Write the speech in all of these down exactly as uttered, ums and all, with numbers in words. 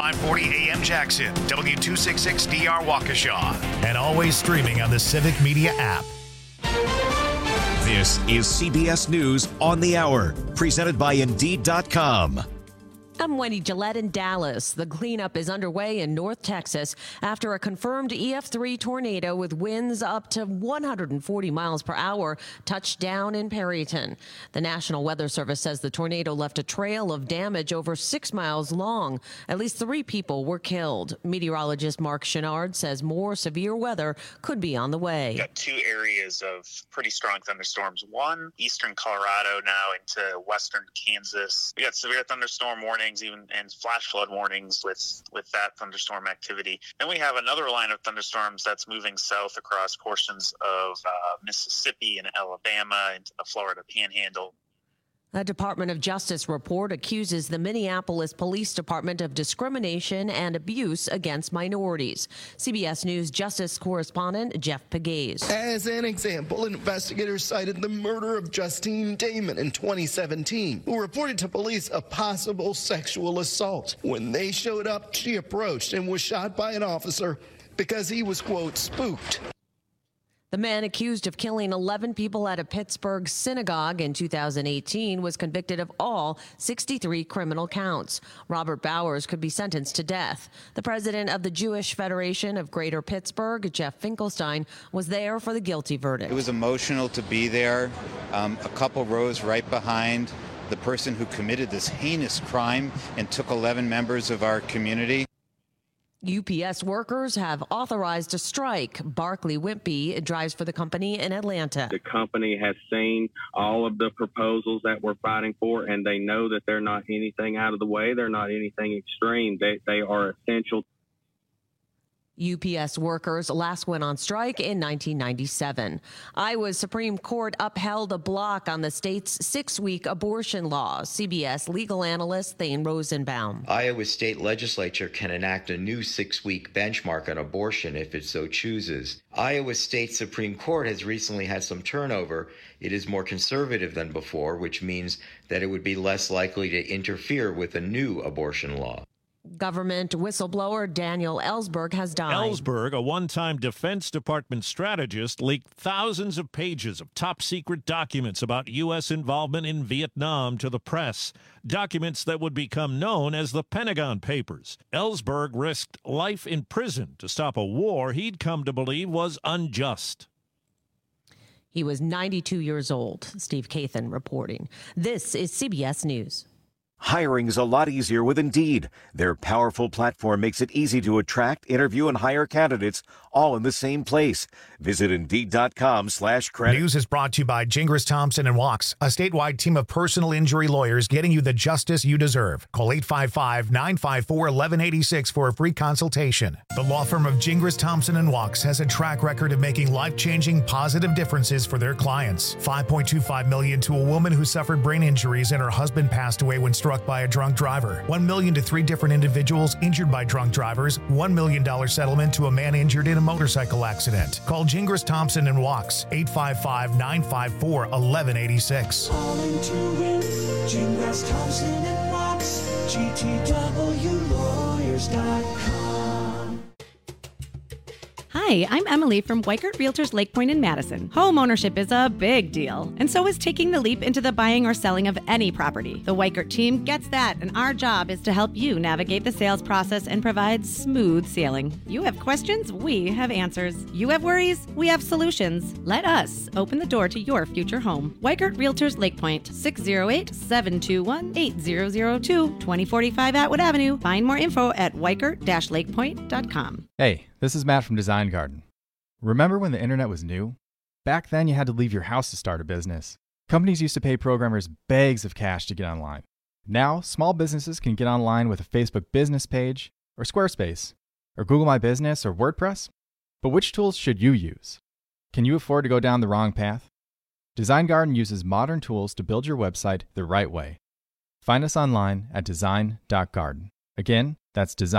five forty A M Jackson, W two sixty-six D R Waukesha, and always streaming on the Civic Media app. This is C B S News on the Hour, presented by Indeed dot com. I'm Wendy Gillette in Dallas. The cleanup is underway in North Texas after a confirmed E F three tornado with winds up to one hundred forty miles per hour touched down in Perryton. The National Weather Service says the tornado left a trail of damage over six miles long. At least three people were killed. Meteorologist Mark Chenard says more severe weather could be on the way. We've got two areas of pretty strong thunderstorms. One, eastern Colorado now into western Kansas. We got severe thunderstorm warnings even and flash flood warnings with with that thunderstorm activity. Then we have another line of thunderstorms that's moving south across portions of uh, Mississippi and Alabama into the Florida Panhandle. A Department of Justice report accuses the Minneapolis Police Department of discrimination and abuse against minorities. C B S News Justice correspondent Jeff Pegues. As an example, investigators cited the murder of Justine Damon in twenty seventeen, who reported to police a possible sexual assault. When they showed up, she approached and was shot by an officer because he was, quote, spooked. The man accused of killing eleven people at a Pittsburgh synagogue in two thousand eighteen was convicted of all sixty-three criminal counts. Robert Bowers could be sentenced to death. The president of the Jewish Federation of Greater Pittsburgh, Jeff Finkelstein, was there for the guilty verdict. It was emotional to be there, um, a couple rows right behind the person who committed this heinous crime and took eleven members of our community. U P S workers have authorized a strike. Barclay Wimpy drives for the company in Atlanta. The company has seen all of the proposals that we're fighting for, and they know that they're not anything out of the way. They're not anything extreme. They, they are essential. U P S workers last went on strike in nineteen ninety-seven. Iowa's Supreme Court upheld a block on the state's six-week abortion law. C B S legal analyst Thane Rosenbaum. Iowa's state legislature can enact a new six-week benchmark on abortion if it so chooses. Iowa State Supreme Court has recently had some turnover. It is more conservative than before, which means that it would be less likely to interfere with a new abortion law. Government whistleblower Daniel Ellsberg has died. Ellsberg, a one-time Defense Department strategist, leaked thousands of pages of top-secret documents about U S involvement in Vietnam to the press, documents that would become known as the Pentagon Papers. Ellsberg risked life in prison to stop a war he'd come to believe was unjust. He was ninety-two years old. Steve Kathan reporting. This is C B S News. Hiring's a lot easier with Indeed. Their powerful platform makes it easy to attract, interview, and hire candidates all in the same place. Visit Indeed.com slash credit. News is brought to you by Gingras Thompson and Wachs, a statewide team of personal injury lawyers getting you the justice you deserve. Call eight five five, nine five four, one one eight six for a free consultation. The law firm of Gingras Thompson and Wachs has a track record of making life-changing positive differences for their clients. five point two five million dollars to a woman who suffered brain injuries and her husband passed away when struck by a drunk driver. one million dollars to three different individuals injured by drunk drivers. one million dollars settlement to a man injured in a motorcycle accident. Call Gingras Thompson and Wachs, eight five five, nine five four, one one eight six. Calling to win, Gingras Thompson and Wachs, G T W lawyers dot com. Hi, I'm Emily from Weikert Realtors Lake Point in Madison. Home ownership is a big deal, and so is taking the leap into the buying or selling of any property. The Weikert team gets that, and our job is to help you navigate the sales process and provide smooth sailing. You have questions, we have answers. You have worries, we have solutions. Let us open the door to your future home. Weikert Realtors Lake Point, six oh eight, seven two one, eight zero zero two, twenty forty-five Atwood Avenue. Find more info at weikert dash lakepoint dot com. Hey, this is Matt from Design Garden. Remember when the internet was new? Back then you had to leave your house to start a business. Companies used to pay programmers bags of cash to get online. Now, small businesses can get online with a Facebook business page, or Squarespace, or Google My Business, or WordPress. But which tools should you use? Can you afford to go down the wrong path? Design Garden uses modern tools to build your website the right way. Find us online at design dot garden. Again, that's design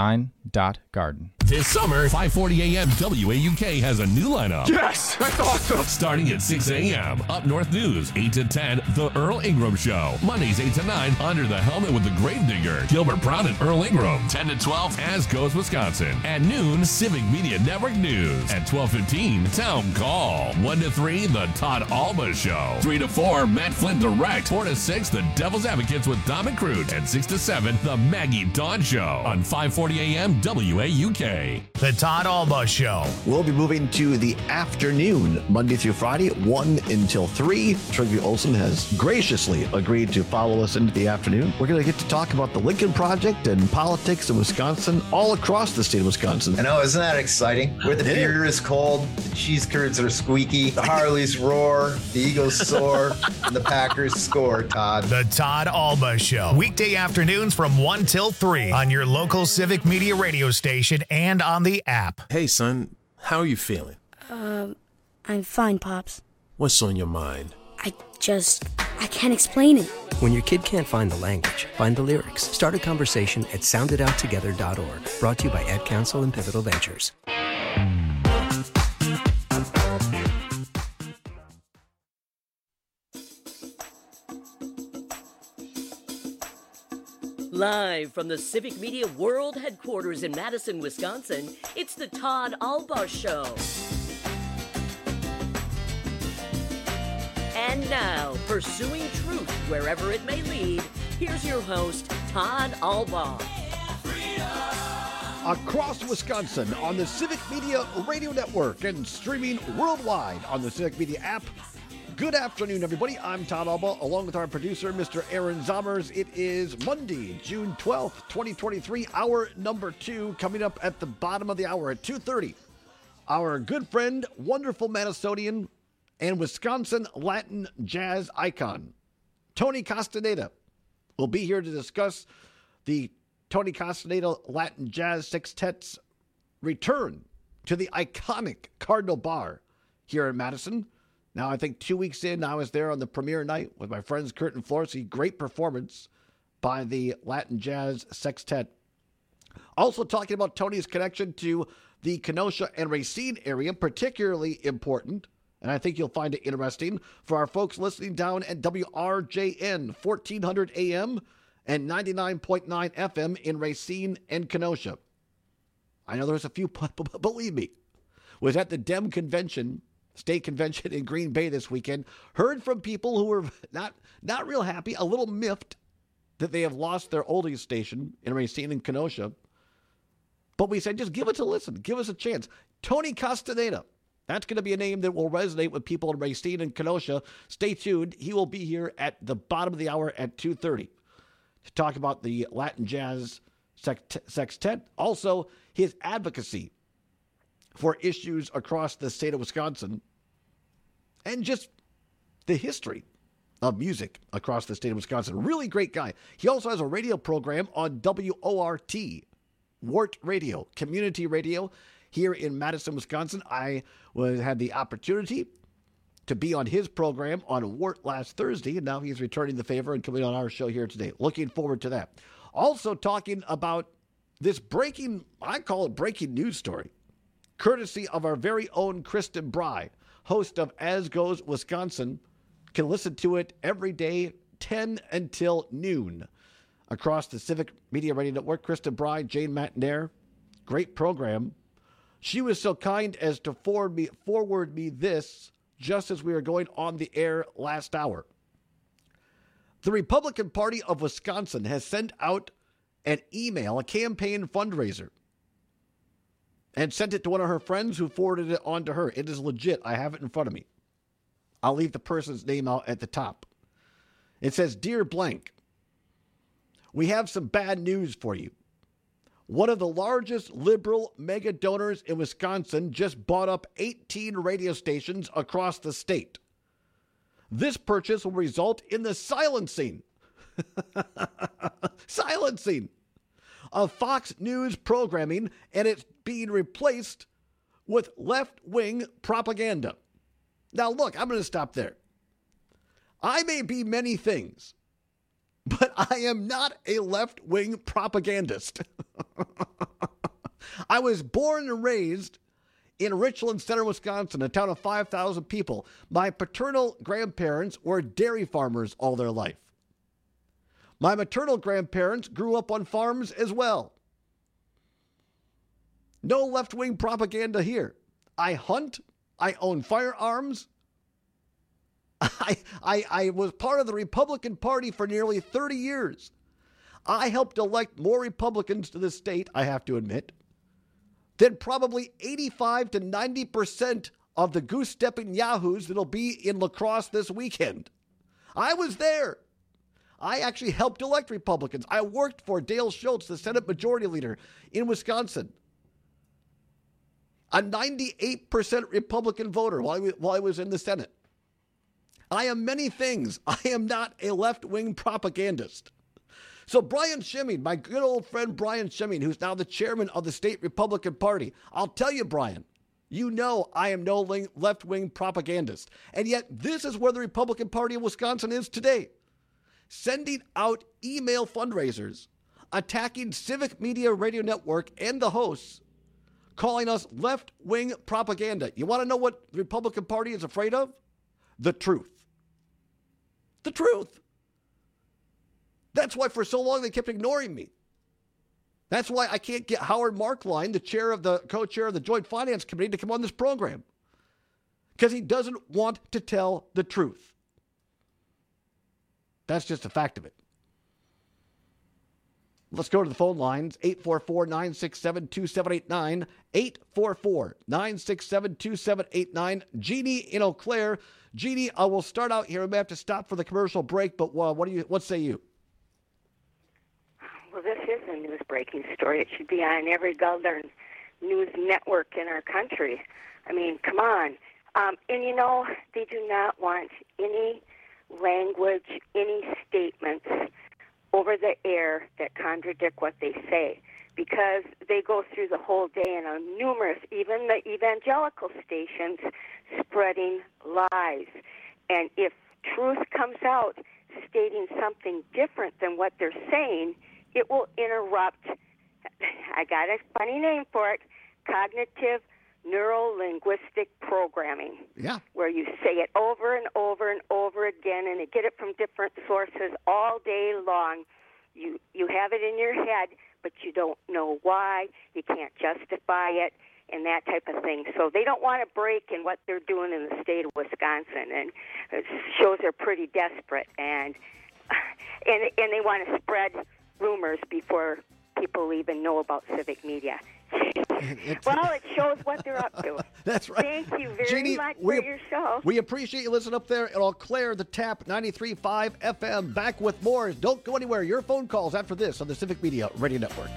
dot garden. This summer, five forty a.m. W A U K has a new lineup. Yes! That's awesome! Starting at six a.m. Up North News, eight to ten, The Earl Ingram Show. Mondays, eight to nine, Under the Helmet with the Gravedigger. Gilbert Brown and Earl Ingram. ten to twelve, As Goes Wisconsin. At noon, Civic Media Network News. At twelve fifteen, Town Call. one to three, The Todd Alba Show. three to four, Matt Flynn Direct. four to six, The Devil's Advocates with Dom and Crute. And six to seven, The Maggie Dawn Show. On five forty a.m. W A U K. The Todd Alba Show. We'll be moving to the afternoon, Monday through Friday, one until three. Trygve Olsen has graciously agreed to follow us into the afternoon. We're going to get to talk about the Lincoln Project and politics in Wisconsin, all across the state of Wisconsin. I know, isn't that exciting? Where the beer is cold, the cheese curds are squeaky, the Harleys roar, the Eagles soar, and the Packers score, Todd. The Todd Alba Show. Weekday afternoons from one till three on your local Civic Media radio station and on the app. Hey, son, how are you feeling? Um, I'm fine, Pops. What's on your mind? I just, I can't explain it. When your kid can't find the language, find the lyrics. Start a conversation at sound it out together dot org. Brought to you by Ad Council and Pivotal Ventures. Live from the Civic Media World Headquarters in Madison, Wisconsin, it's the Todd Alba Show. And now, pursuing truth wherever it may lead, here's your host, Todd Alba. Across Wisconsin on the Civic Media Radio Network and streaming worldwide on the Civic Media app. Good afternoon, everybody. I'm Todd Alba, along with our producer, Mister Aaron Zommers. It is Monday, June twelfth, twenty twenty-three, hour number two, coming up at the bottom of the hour at two thirty. Our good friend, wonderful Minnesotan, and Wisconsin Latin jazz icon, Tony Castaneda, will be here to discuss the Tony Castaneda Latin Jazz Sextet's return to the iconic Cardinal Bar here in Madison. Now, I think two weeks in, I was there on the premiere night with my friends Kurt and Florcy. Great performance by the Latin Jazz Sextet. Also talking about Tony's connection to the Kenosha and Racine area, particularly important, and I think you'll find it interesting, for our folks listening down at W R J N, fourteen hundred A M and ninety-nine point nine F M in Racine and Kenosha. I know there's a few, believe me, was at the Dem Convention, State Convention in Green Bay this weekend, heard from people who were not not real happy, a little miffed that they have lost their oldies station in Racine and Kenosha. But we said, just give us a listen, give us a chance. Tony Castaneda, that's going to be a name that will resonate with people in Racine and Kenosha. Stay tuned. He will be here at the bottom of the hour at two thirty to talk about the Latin Jazz Sextet. Also, his advocacy for issues across the state of Wisconsin, and just the history of music across the state of Wisconsin. Really great guy. He also has a radio program on W O R T, Wart Radio, community radio here in Madison, Wisconsin. I was, had the opportunity to be on his program on Wart last Thursday, and now he's returning the favor and coming on our show here today. Looking forward to that. Also talking about this breaking, I call it breaking news story, courtesy of our very own Kristen Bry, host of As Goes Wisconsin. Can listen to it every day, ten until noon, across the Civic Media Radio Network. Kristen Bry, Jane Matnair, great program. She was so kind as to forward me, forward me this just as we were going on the air last hour. The Republican Party of Wisconsin has sent out an email, a campaign fundraiser, and sent it to one of her friends who forwarded it on to her. It is legit. I have it in front of me. I'll leave the person's name out at the top. It says, "Dear blank, we have some bad news for you. One of the largest liberal mega donors in Wisconsin just bought up eighteen radio stations across the state. This purchase will result in the silencing, silencing of Fox News programming, and it's being replaced with left-wing propaganda." Now, look, I'm going to stop there. I may be many things, but I am not a left-wing propagandist. I was born and raised in Richland Center, Wisconsin, a town of five thousand people. My paternal grandparents were dairy farmers all their life. My maternal grandparents grew up on farms as well. No left-wing propaganda here. I hunt. I own firearms. I, I, I was part of the Republican Party for nearly thirty years. I helped elect more Republicans to this state, I have to admit, than probably eighty-five to ninety percent of the goose-stepping yahoos that'll be in La Crosse this weekend. I was there. I actually helped elect Republicans. I worked for Dale Schultz, the Senate Majority Leader in Wisconsin. A ninety-eight percent Republican voter while I, while I was in the Senate. I am many things. I am not a left-wing propagandist. So Brian Schimming, my good old friend Brian Schimming, who's now the chairman of the state Republican Party, I'll tell you, Brian, you know I am no left-wing propagandist. And yet this is where the Republican Party of Wisconsin is today. Sending out email fundraisers, attacking Civic Media Radio Network and the hosts, calling us left-wing propaganda. You want to know what the Republican Party is afraid of? The truth. The truth. That's why for so long they kept ignoring me. That's why I can't get Howard Markline, the chair of the co-chair of the Joint Finance Committee, to come on this program. Because he doesn't want to tell the truth. That's just a fact of it. Let's go to the phone lines. eight four four, nine six seven, two seven eight nine. eight four four, nine six seven, two seven eight nine. Jeannie in Eau Claire. Jeannie, I will start out here. We may have to stop for the commercial break, but uh, what do you? What say you? Well, this is a news breaking story. It should be on every Golden news network in our country. I mean, come on. Um, and you know, they do not want any language, any statements over the air that contradict what they say, because they go through the whole day and on numerous, even the evangelical stations, spreading lies. And if truth comes out stating something different than what they're saying, it will interrupt, I got a funny name for it, cognitive neuro-linguistic programming. Yeah. Where you say it over and over and over again, and you get it from different sources all day long. You you have it in your head, but you don't know why. You can't justify it, and that type of thing. So they don't want to break in what they're doing in the state of Wisconsin, and it shows they're pretty desperate, and and and they want to spread rumors before people even know about civic media. Well, it shows what they're up to. That's right. Thank you very Jeannie, much we, for your show. We appreciate you listening up there in Eau Claire, the Tap ninety-three point five F M. Back with more. Don't go anywhere. Your phone calls after this on the Civic Media Radio Network.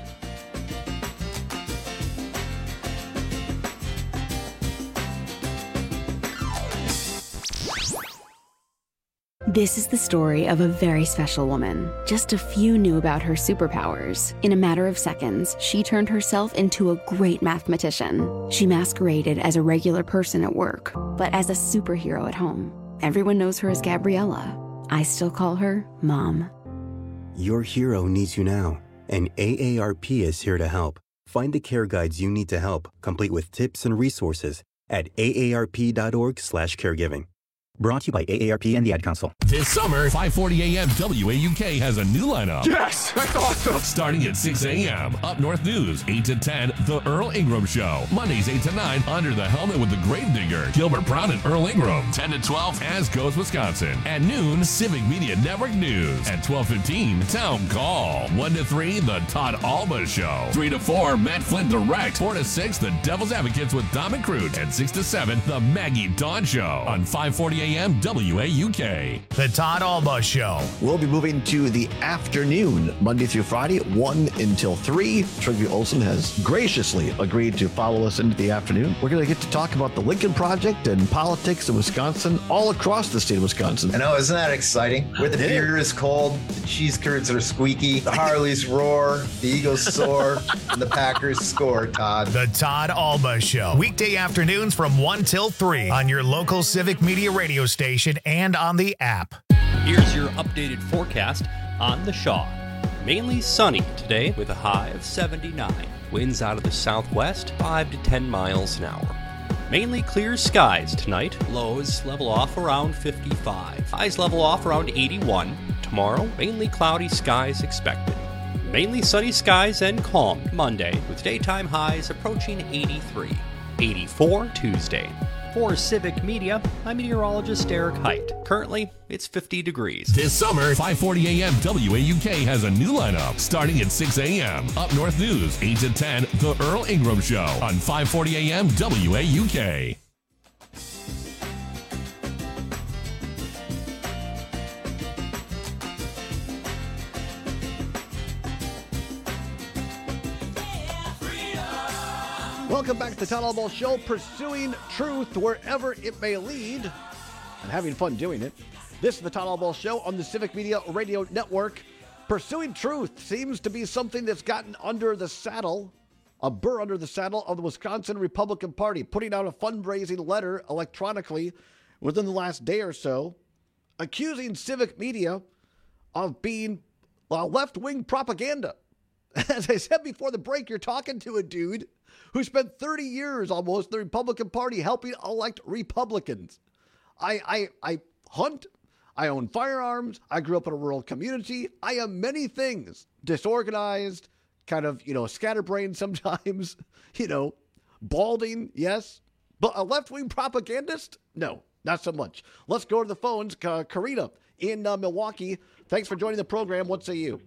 This is the story of a very special woman. Just a few knew about her superpowers. In a matter of seconds, she turned herself into a great mathematician. She masqueraded as a regular person at work, but as a superhero at home. Everyone knows her as Gabriella. I still call her Mom. Your hero needs you now, and A A R P is here to help. Find the care guides you need to help, complete with tips and resources at A A R P dot org slash caregiving. Brought to you by A A R P and the Ad Council. This summer, five forty a.m. W A U K has a new lineup. Yes, that's awesome. Starting at six a.m. Up North News, eight to ten, The Earl Ingram Show. Mondays, eight to nine, Under the Helmet with the Gravedigger. Gilbert Brown and Earl Ingram. ten to twelve, As Goes Wisconsin. At noon, Civic Media Network News. At twelve fifteen, Town Call. one to three, The Todd Alba Show. three to four, Matt Flynn Direct. four to six, The Devil's Advocates with Dom and Crute. And six to seven, The Maggie Dawn Show. On five forty a.m. W A U K. The Todd Alba Show. We'll be moving to the afternoon, Monday through Friday, one until three. Trygve Olsen has graciously agreed to follow us into the afternoon. We're going to get to talk about the Lincoln Project and politics in Wisconsin, all across the state of Wisconsin. I know, isn't that exciting? Where the beer is cold, the cheese curds are squeaky, the Harleys roar, the Eagles soar, and the Packers score, Todd. The Todd Alba Show. Weekday afternoons from one till three on your local Civic Media radio station and on the app. Here's your updated forecast on the Shaw. Mainly sunny today with a high of seventy-nine. Winds out of the southwest, five to ten miles an hour. Mainly clear skies tonight. Lows level off around fifty-five. Highs level off around eighty-one. Tomorrow, mainly cloudy skies expected. Mainly sunny skies and calm Monday, with daytime highs approaching eighty-three. eighty-four Tuesday. For Civic Media, I'm meteorologist Eric Height. Currently, it's fifty degrees. This summer, five forty a.m. W A U K has a new lineup starting at six a.m. Up North News, eight to ten, The Earl Ingram Show on five forty a.m. W A U K. Welcome back to the Todd Albaugh Show, pursuing truth wherever it may lead and having fun doing it. This is the Todd Albaugh Show on the Civic Media Radio Network. Pursuing truth seems to be something that's gotten under the saddle, a burr under the saddle of the Wisconsin Republican Party, putting out a fundraising letter electronically within the last day or so, accusing Civic Media of being uh, left-wing propaganda. As I said before the break, you're talking to a dude who spent thirty years almost in the Republican Party helping elect Republicans. I, I, I hunt. I own firearms. I grew up in a rural community. I am many things. Disorganized, kind of, you know, scatterbrained sometimes, you know, balding, yes. But a left-wing propagandist? No, not so much. Let's go to the phones. Uh, Karina in uh, Milwaukee. Thanks for joining the program. What say you?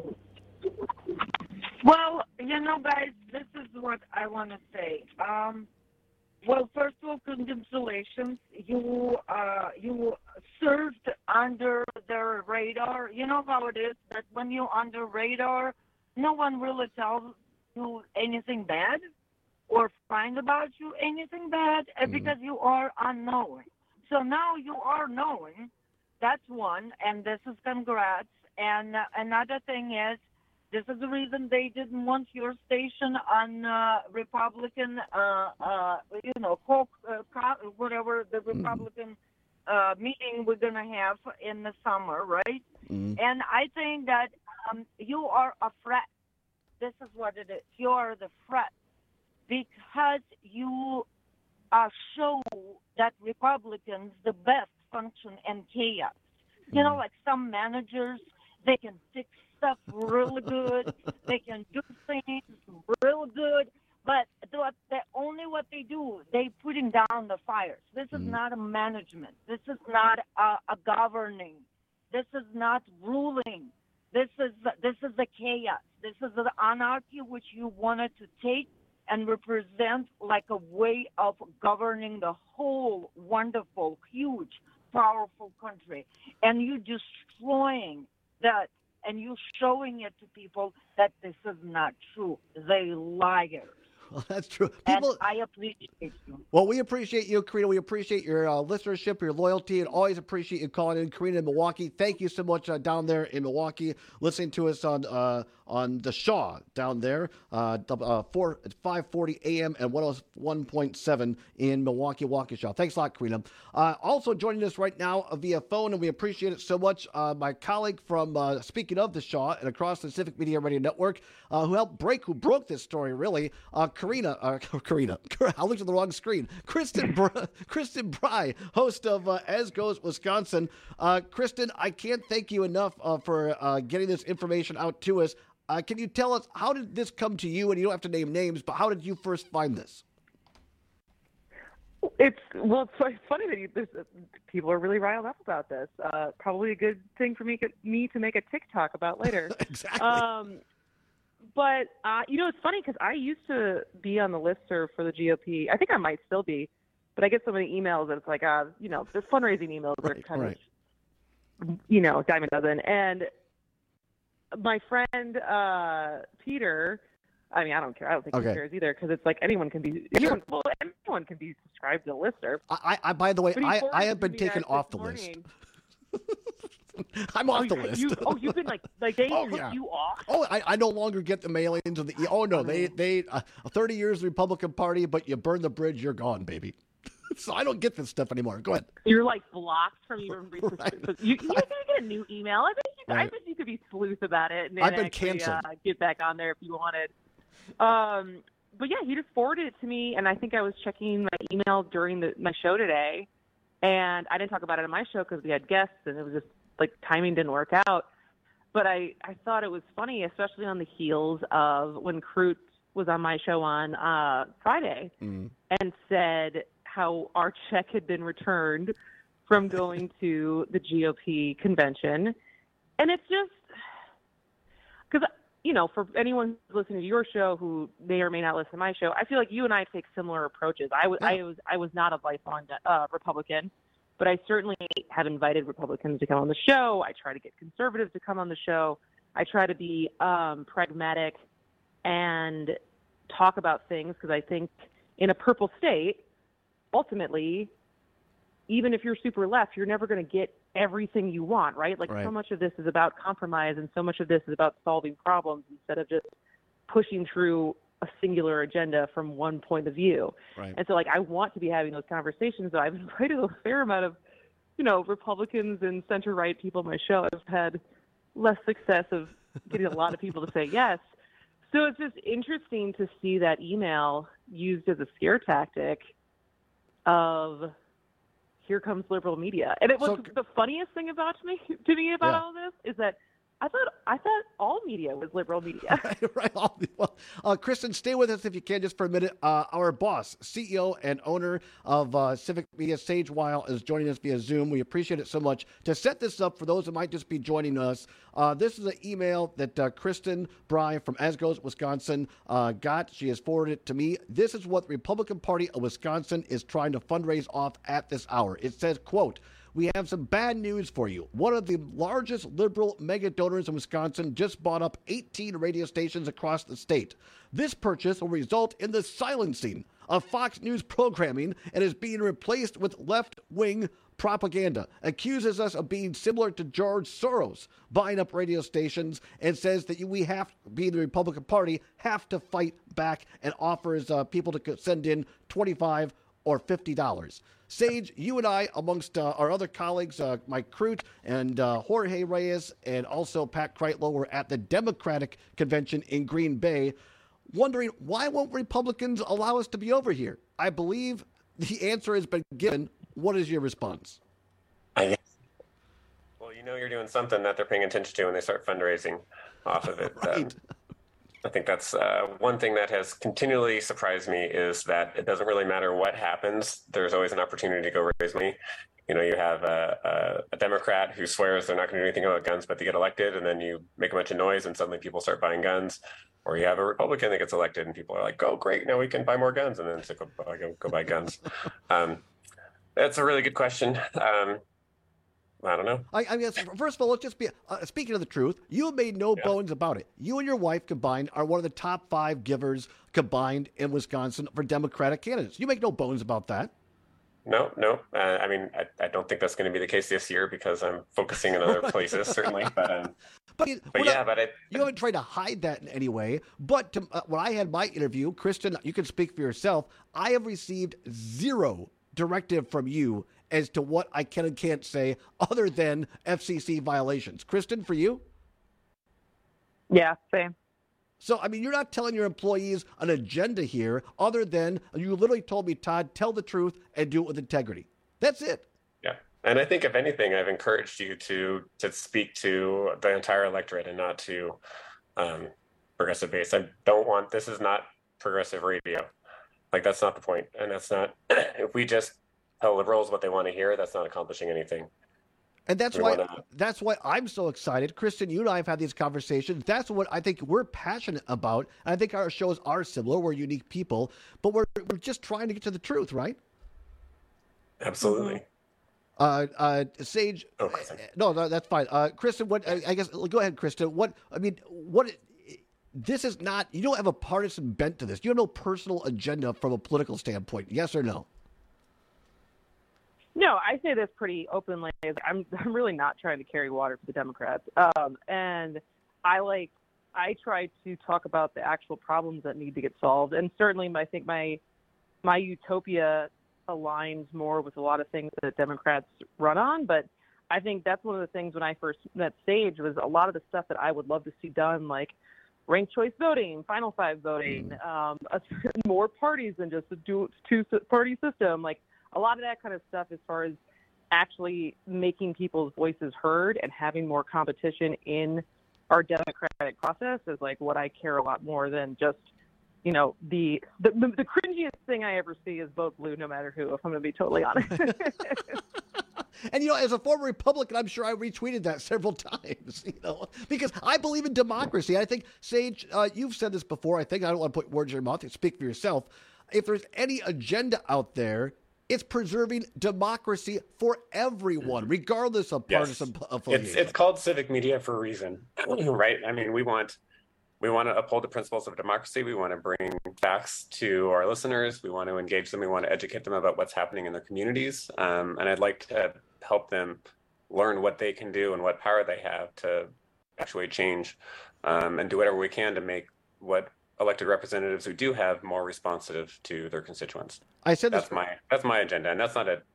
Well, you know, guys, this is what I want to say. Um, well, first of all, congratulations. You uh, you served under the radar. You know how it is that when you're under radar, no one really tells you anything bad or find about you anything bad mm-hmm. because you are unknown. So now you are knowing. That's one, and this is congrats. And uh, another thing is, this is the reason they didn't want your station on uh, Republican, uh, uh, you know, co- uh, co- whatever the Republican uh, meeting we're going to have in the summer, right? Mm-hmm. And I think that um, you are a threat. This is what it is. You are the threat because you uh, show that Republicans the best function in chaos. Mm-hmm. You know, like some managers, they can fix stuff really good. They can do things real good, but the, the only what they do, they putting down the fires. This is mm. not a management. This is not a, a governing. This is not ruling. This is this is the chaos. This is the anarchy which you wanted to take and represent like a way of governing the whole wonderful, huge, powerful country, and you destroying that. And you showing it to people that this is not true. They liars. Well, that's true. People, and I appreciate you. Well, we appreciate you, Karina. We appreciate your uh, listenership, your loyalty, and always appreciate you calling in. Karina in Milwaukee, thank you so much uh, down there in Milwaukee, listening to us on uh, on the Shaw down there, uh, uh, four, five forty a.m. and one oh one point seven in Milwaukee, Waukesha. Thanks a lot, Karina. Uh, also joining us right now via phone, and we appreciate it so much, uh, my colleague from, uh, speaking of the Shaw and across the Civic Media Radio Network, uh, who helped break, who broke this story, really, uh, Karina, uh, Karina, I looked at the wrong screen. Kristen, Br- Kristen Bry, host of uh, As Goes Wisconsin. Uh, Kristen, I can't thank you enough uh, for uh, getting this information out to us. Uh, can you tell us, how did this come to you? And you don't have to name names, but how did you first find this? It's well, it's so funny that you, there's, uh, people are really riled up about this. Uh, probably a good thing for me, me to make a TikTok about later. Exactly. Um, but uh, you know, it's funny because I used to be on the listserv for the G O P. I think I might still be, but I get so many emails that it's like, uh, you know, the fundraising emails right, are kind right. of, you know, dime a dozen. And my friend uh, Peter. I mean, I don't care. I don't think okay. he cares either because it's like anyone can be anyone. Well, anyone can be subscribed to the listserv. I, I, by the way, I, I have been taken off the morning. list. I'm off oh, the list. You, oh, you've been like, like they oh, put yeah. you off. Oh, I, I no longer get the mailings of the. Oh no, they they uh, thirty years Republican Party, but you burn the bridge, you're gone, baby. So I don't get this stuff anymore. Go ahead. You're like blocked from even research. Right. You, you can get a new email. I bet you, right. I bet you could be sleuth about it and then I've been actually, canceled. Uh, get back on there if you wanted. Um, but yeah, he just forwarded it to me, and I think I was checking my email during the, my show today, and I didn't talk about it on my show because we had guests, and it was just like timing didn't work out. But I, I thought it was funny, especially on the heels of when Crute was on my show on uh, Friday Mm. and said how our check had been returned from going to the G O P convention. And it's just because, you know, for anyone who's listening to your show who may or may not listen to my show, I feel like you and I take similar approaches. I was, I was, I was not a lifelong uh, Republican, but I certainly have invited Republicans to come on the show. I try to get conservatives to come on the show. I try to be um, pragmatic and talk about things because I think in a purple state, ultimately, even if you're super left, you're never going to get everything you want, right? Like Right. so much of this is about compromise and so much of this is about solving problems instead of just pushing through a singular agenda from one point of view. Right. And so like I want to be having those conversations. So I've invited a fair amount of, you know, Republicans and center-right people on my show. I've had less success of getting a lot of people to say yes. So it's just interesting to see that email used as a scare tactic of here comes liberal media. And it was So- the funniest thing about me to me about Yeah. all this is that I thought I thought all media was liberal media. right, right. All- Well, uh, Kristen, stay with us if you can just for a minute. Uh, our boss, C E O and owner of uh, Civic Media, Sage Weil, is joining us via Zoom. We appreciate it so much. To set this up for those that might just be joining us, uh, this is an email that uh, Kristen Bry from Asgos, Wisconsin, uh, got. She has forwarded it to me. This is what the Republican Party of Wisconsin is trying to fundraise off at this hour. It says, quote, "We have some bad news for you. One of the largest liberal mega donors in Wisconsin just bought up eighteen radio stations across the state. This purchase will result in the silencing of Fox News programming and is being replaced with left-wing propaganda. Accuses us of being similar to George Soros, buying up radio stations, and says that we have, being the Republican Party, have to fight back, and offers uh, people to send in twenty-five or fifty dollars. Sage, you and I, amongst uh, our other colleagues, uh, Mike Crute and uh, Jorge Reyes, and also Pat Kreitlow, were at the Democratic Convention in Green Bay, wondering why won't Republicans allow us to be over here? I believe the answer has been given. What is your response? I guess. Well, you know you're doing something that they're paying attention to when they start fundraising off of it. Right. Um, I think that's uh, one thing that has continually surprised me is that it doesn't really matter what happens. There's always an opportunity to go raise money. You know, you have a, a, a Democrat who swears they're not going to do anything about guns, but they get elected, and then you make a bunch of noise, and suddenly people start buying guns. Or you have a Republican that gets elected, and people are like, "Oh, great! Now we can buy more guns," and then it's like, "Go, go, go buy guns." um, that's a really good question. Um, I don't know. I, I mean, first of all, let's just be, uh, speaking of the truth, you have made no yeah. bones about it. You and your wife combined are one of the top five givers combined in Wisconsin for Democratic candidates. You make no bones about that. No, no. Uh, I mean, I, I don't think that's going to be the case this year because I'm focusing in other places, certainly. But, um, but, but yeah, not, but I, you haven't tried to hide that in any way. But to, uh, when I had my interview, Kristen, you can speak for yourself. I have received zero directive from you as to what I can and can't say other than F C C violations. Kristen, for you? Yeah, same. So, I mean, you're not telling your employees an agenda here other than you literally told me, Todd, tell the truth and do it with integrity. That's it. Yeah. And I think, if anything, I've encouraged you to to speak to the entire electorate and not to um, progressive base. I don't want, this is not progressive radio. Like, that's not the point. And that's not, if we just tell liberals what they want to hear, that's not accomplishing anything. And that's we why wanna... that's why I'm so excited. Kristen, you and I have had these conversations. That's what I think we're passionate about. And I think our shows are similar. We're unique people, but we're we're just trying to get to the truth, right? Absolutely. Uh, uh, Sage, oh, no, no, that's fine. Uh, Kristen, what I, I guess go ahead, Kristen. What I mean, what this is not. You don't have a partisan bent to this. You have no personal agenda from a political standpoint. Yes or no? No, I say this pretty openly. I'm I'm really not trying to carry water for the Democrats. Um, and I like I try to talk about the actual problems that need to get solved. And certainly, I think my my utopia aligns more with a lot of things that Democrats run on. But I think that's one of the things when I first met Sage was a lot of the stuff that I would love to see done, like ranked choice voting, final five voting, um, a, more parties than just a two, two-party system. Like a lot of that kind of stuff as far as actually making people's voices heard and having more competition in our democratic process is like what I care a lot more than just, you know, the the, the cringiest thing I ever see is vote blue no matter who, if I'm going to be totally honest. And, you know, as a former Republican, I'm sure I retweeted that several times, you know, because I believe in democracy. I think, Sage, uh, you've said this before. I think I don't want to put words in your mouth. Speak for yourself. If there's any agenda out there, it's preserving democracy for everyone, regardless of partisan yes. affiliation. It's, it's called civic media for a reason, right? I mean, we want we want to uphold the principles of democracy. We want to bring facts to our listeners. We want to engage them. We want to educate them about what's happening in their communities. Um, and I'd like to help them learn what they can do and what power they have to actually change um, and do whatever we can to make what elected representatives who do have more responsive to their constituents. I said that's my that's my agenda, and that's not a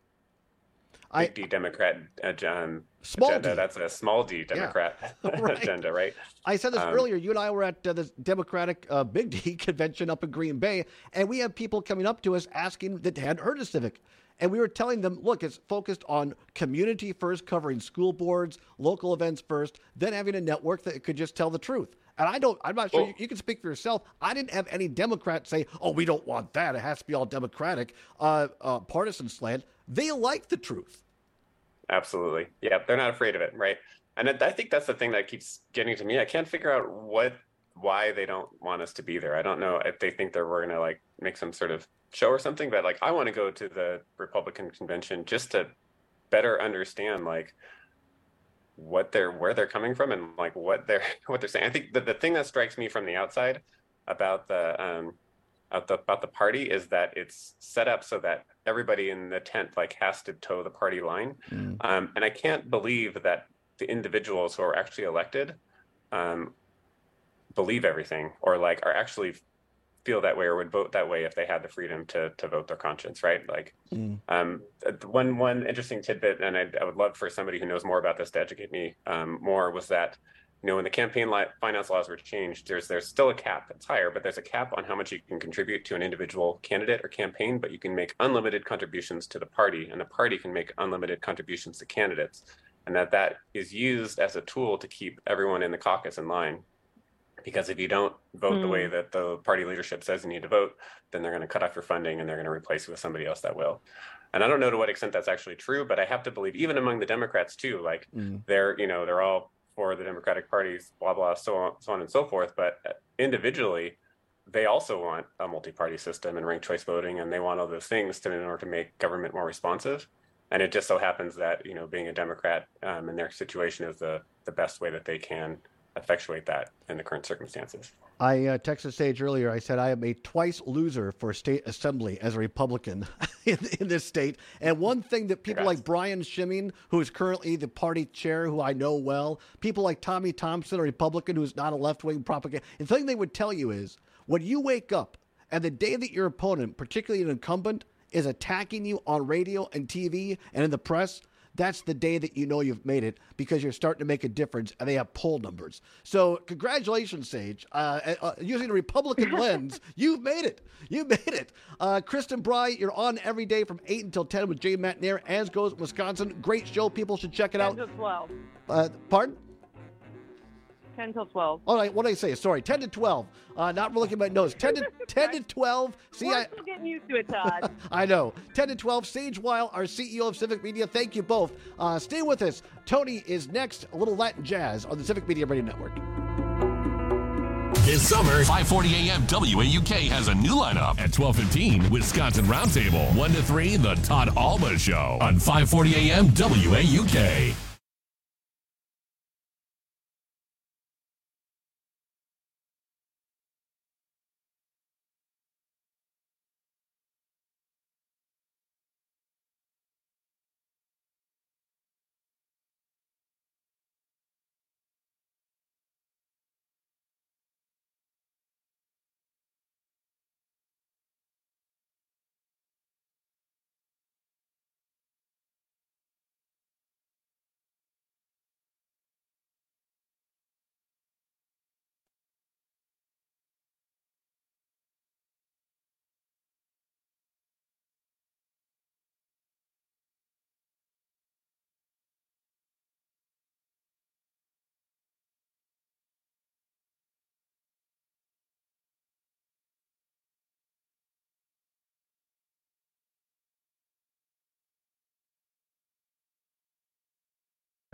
I, big D Democrat um, small agenda. D. That's a small D Democrat yeah. right. agenda, right? I said this um, earlier. You and I were at uh, the Democratic uh, Big D convention up in Green Bay, and we have people coming up to us asking that they hadn't heard of Civic. And we were telling them, look, it's focused on community first, covering school boards, local events first, then having a network that could just tell the truth. And I don't, I'm not sure, well, you, you can speak for yourself. I didn't have any Democrats say, oh, we don't want that. It has to be all Democratic, uh, uh, partisan slant. They like the truth. Absolutely. Yeah, they're not afraid of it, right? And I think that's the thing that keeps getting to me. I can't figure out what, why they don't want us to be there. I don't know if they think that we're going to like make some sort of show or something, but like I want to go to the Republican convention just to better understand like what they're where they're coming from and like what they're what they're saying. I think the, the thing that strikes me from the outside about the um about the, about the party is that it's set up so that everybody in the tent like has to toe the party line. Mm. Um, and I can't believe that the individuals who are actually elected um, believe everything or like are actually feel that way or would vote that way if they had the freedom to to vote their conscience, right? Like mm. um, one one interesting tidbit, and I, I would love for somebody who knows more about this to educate me um, more, was that, you know, when the campaign li- finance laws were changed, there's there's still a cap that's higher, but there's a cap on how much you can contribute to an individual candidate or campaign, but you can make unlimited contributions to the party, and the party can make unlimited contributions to candidates, and that that is used as a tool to keep everyone in the caucus in line. Because if you don't vote mm. the way that the party leadership says you need to vote, then they're going to cut off your funding and they're going to replace you with somebody else that will. And I don't know to what extent that's actually true, but I have to believe even among the Democrats too, like mm. they're, you know, they're all for the Democratic parties, blah, blah, so on, so on and so forth. But individually, they also want a multi-party system and ranked choice voting, and they want all those things to, in order to make government more responsive. And it just so happens that, you know, being a Democrat um, in their situation is the, the best way that they can effectuate that in the current circumstances. I uh, texted Sage earlier. I said I am a twice loser for state assembly as a Republican in, in this state. And one thing that people Congrats. like Brian Schimming, who is currently the party chair, who I know well, people like Tommy Thompson, a Republican who's not a left-wing propaganda, and the thing they would tell you is when you wake up and the day that your opponent, particularly an incumbent, is attacking you on radio and T V and in the press, that's the day that you know you've made it because you're starting to make a difference and they have poll numbers. So congratulations, Sage. Uh, uh, using a Republican lens, you've made it. You made it. Uh, Kristen Bry, you're on every day from eight until ten with Jay Matt Nair, As Goes Wisconsin. Great show. People should check it out. ten to twelve. Uh, pardon? ten till twelve. All right, what did I say? Sorry, ten to twelve. Uh, not looking at my notes. ten to ten to twelve. See, We're I, still getting used to it, Todd. I know. ten to twelve. Sage Weil, our C E O of Civic Media. Thank you both. Uh, stay with us. Tony is next. A little Latin jazz on the Civic Media Radio Network. This summer, five forty a.m. W A U K has a new lineup. At twelve fifteen, Wisconsin Roundtable. one to three, The Todd Alba Show on five forty a.m. W A U K.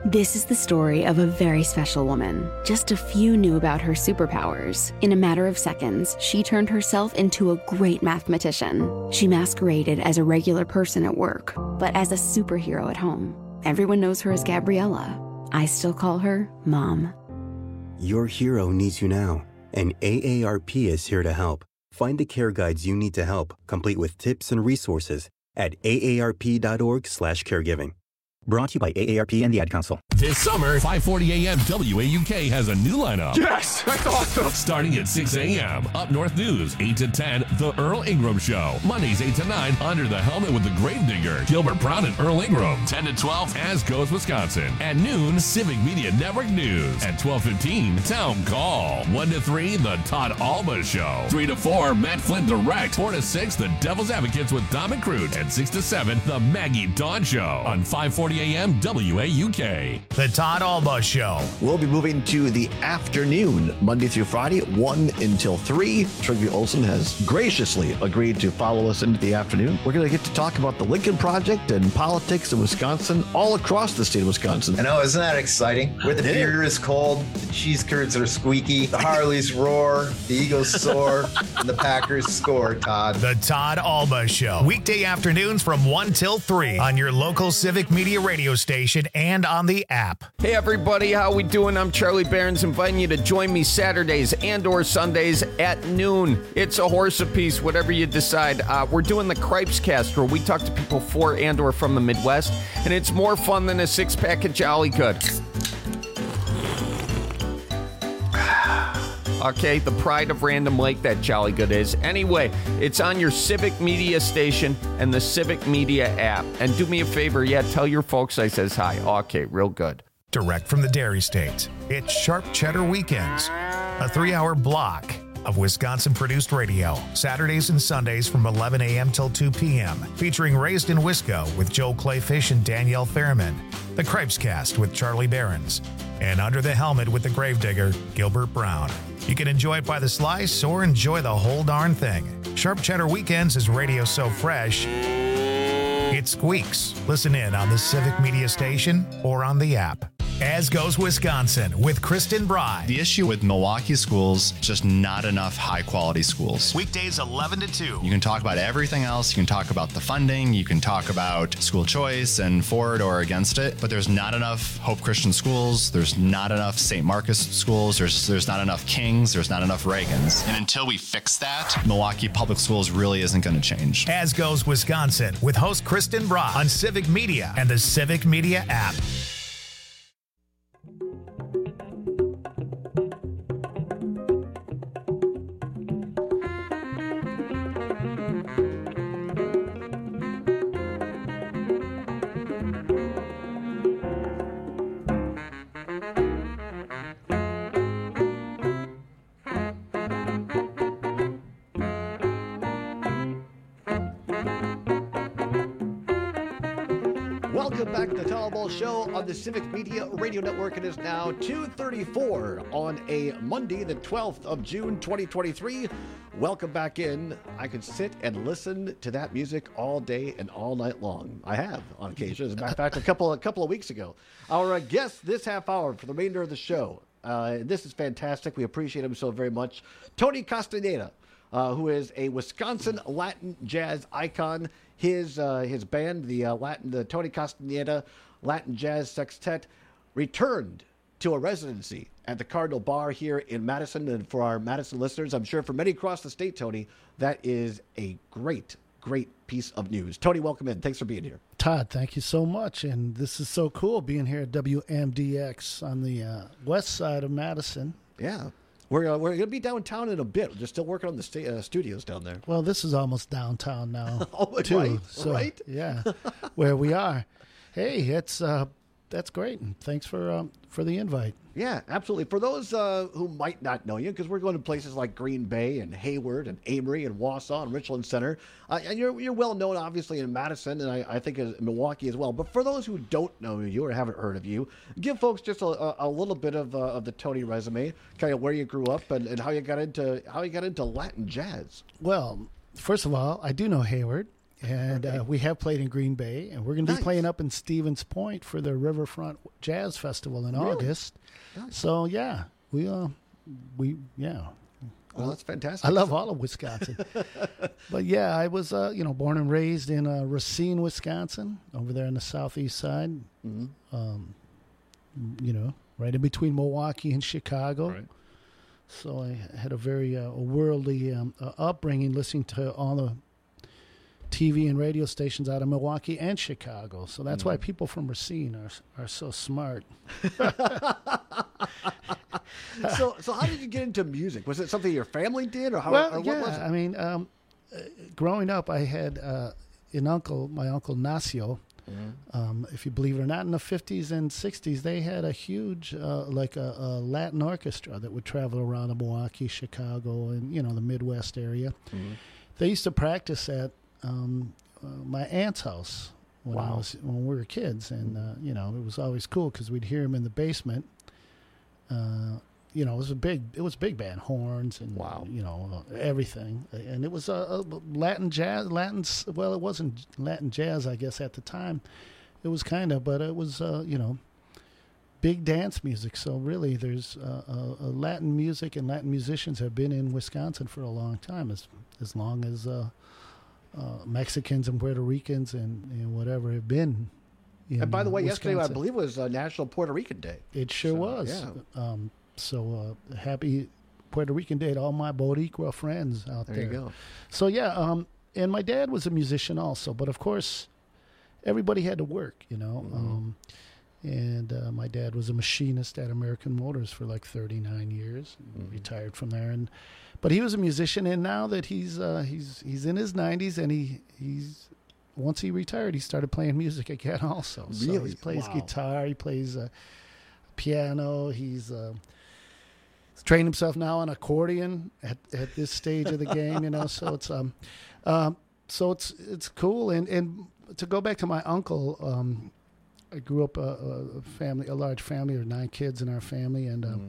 This is the story of a very special woman. Just a few knew about her superpowers. In a matter of seconds, she turned herself into a great mathematician. She masqueraded as a regular person at work, but as a superhero at home. Everyone knows her as Gabriella. I still call her Mom. Your hero needs you now, and A A R P is here to help. Find the care guides you need to help, complete with tips and resources at A A R P dot org slash caregiving. Brought to you by A A R P and the Ad Council. This summer, five forty a.m. W A U K has a new lineup. Yes, that's awesome. Starting at six a.m. Up North News, eight to ten, The Earl Ingram Show. Mondays, eight to nine, Under the Helmet with the Gravedigger. Gilbert Brown and Earl Ingram. ten to twelve, As Goes Wisconsin. At noon, Civic Media Network News. At twelve fifteen, Town Call. one to three, The Todd Alba Show. three to four, Matt Flynn Direct. four to six, The Devil's Advocates with Dom and Crute. And six to seven, The Maggie Dawn Show. On five forty a.m. W A U K. The Todd Alba Show. We'll be moving to the afternoon, Monday through Friday, one until three. Trigby Olson has graciously agreed to follow us into the afternoon. We're going to get to talk about the Lincoln Project and politics in Wisconsin, all across the state of Wisconsin. I know, isn't that exciting? Where the beer is cold, the cheese curds are squeaky, the Harleys roar, the Eagles soar, and the Packers score, Todd. The Todd Alba Show. Weekday afternoons from one till three on your local Civic Media radio station and on the app. Hey everybody, how we doing? I'm Charlie Barons, inviting you to join me Saturdays and or Sundays at noon. It's a horse apiece, whatever you decide. Uh, we're doing the Cripes Cast, where we talk to people for and or from the Midwest, and it's more fun than a six-pack of Jolly Good. Okay, the pride of Random Lake, that Jolly Good is. Anyway, it's on your Civic Media station and the Civic Media app. And do me a favor, yeah, tell your folks I says hi. Okay, real good. Direct from the Dairy State, it's Sharp Cheddar Weekends, a three-hour block of Wisconsin-produced radio, Saturdays and Sundays from eleven a.m. till two p.m., featuring Raised in Wisco with Joel Clayfish and Danielle Fairman, the Cripes Cast with Charlie Barons, and Under the Helmet with the Gravedigger, Gilbert Brown. You can enjoy it by the slice or enjoy the whole darn thing. Sharp Cheddar Weekends is radio so fresh, it squeaks. Listen in on the Civic Media station or on the app. As Goes Wisconsin with Kristen Bry. The issue with Milwaukee schools, just not enough high-quality schools. Weekdays eleven to two. You can talk about everything else. You can talk about the funding. You can talk about school choice and for it or against it. But there's not enough Hope Christian schools. There's not enough Saint Marcus schools. There's there's not enough Kings. There's not enough Reagans. And until we fix that, Milwaukee Public Schools really isn't going to change. As Goes Wisconsin with host Kristen Bry on Civic Media and the Civic Media app. Welcome back to the Todd Alba Show on the Civic Media Radio Network. It is now two thirty-four on a Monday, the twelfth of June, twenty twenty-three. Welcome back in. I could sit and listen to that music all day and all night long. I have on occasion. As a matter of fact, a couple, a couple of weeks ago. Our uh, guest this half hour for the remainder of the show. Uh, this is fantastic. We appreciate him so very much. Tony Castaneda, uh, who is a Wisconsin Latin jazz icon. His uh, his band, the uh, Latin, the Tony Castaneda Latin Jazz Sextet, returned to a residency at the Cardinal Bar here in Madison. And for our Madison listeners, I'm sure for many across the state, Tony, that is a great, great piece of news. Tony, welcome in. Thanks for being here. Todd, thank you so much. And this is so cool being here at W M D X on the uh, west side of Madison. Yeah. We're uh, we're going to be downtown in a bit. We're just still working on the sta- uh, studios down there. Well, this is almost downtown now, oh, too. Right, so, right? Yeah, where we are. Hey, it's uh, that's great, and thanks for um, for the invite. Yeah, absolutely. For those uh, who might not know you, because we're going to places like Green Bay and Hayward and Amory and Wausau and Richland Center, uh, and you're you're well known, obviously, in Madison, and I, I think in Milwaukee as well. But for those who don't know you or haven't heard of you, give folks just a, a little bit of uh, of the Tony resume, kind of where you grew up and, and how you got into how you got into Latin jazz. Well, first of all, I do know Hayward. And Okay. uh, we have played in Green Bay, and we're going to Nice. be playing up in Stevens Point for the Riverfront Jazz Festival in Really? August. Nice. So yeah, we uh, we yeah. Well, that's fantastic. I love all of Wisconsin. But yeah, I was uh, you know born and raised in uh, Racine, Wisconsin, over there on the southeast side. Mhm. Um, you know, right in between Milwaukee and Chicago. Right. So I had a very uh, worldly um, uh, upbringing, listening to all the T V and radio stations out of Milwaukee and Chicago. So that's Mm. why people from Racine are are so smart. so, so how did you get into music? Was it something your family did, or how? well, or what yeah, was it? I mean, um, uh, growing up, I had uh, an uncle, my uncle Nacio. Mm-hmm. Um, if you believe it or not, in the fifties and sixties, they had a huge, uh, like a, a Latin orchestra that would travel around the Milwaukee, Chicago, and you know the Midwest area. Mhm. They used to practice at um, uh, my aunt's house when I Wow. was when we were kids, and uh, you know it was always cool because we'd hear them in the basement. Uh, you know, it was a big, it was big band, horns and you know uh, everything, and it was a, a Latin jazz, Latin. s- Well, it wasn't Latin jazz, I guess, at the time. It was kind of, but it was uh, you know, big dance music. So really, there's uh, uh, uh, Latin music and Latin musicians have been in Wisconsin for a long time, as as long as uh, uh, Mexicans and Puerto Ricans and, and whatever have been. In, And by the way, uh, yesterday I Wisconsin. believe was uh, National Puerto Rican Day. It sure So, was. yeah. Um, so uh, happy Puerto Rican Day to all my Boricua friends out There there. you go. So yeah, um, and my dad was a musician also, but of course, everybody had to work, you know. Mm-hmm. Um, and uh, my dad was a machinist at American Motors for like thirty-nine years. Mm-hmm. Retired from there, and but he was a musician. And now that he's uh, he's he's in his nineties, and he he's once he retired, he started playing music again also. So Really? he plays Wow. guitar, he plays uh, piano, he's uh, he's trained himself now on accordion at, at this stage of the game, you know. So it's um, um, so it's it's cool. And and to go back to my uncle, um, I grew up a, a family, a large family, there were nine kids in our family, and um,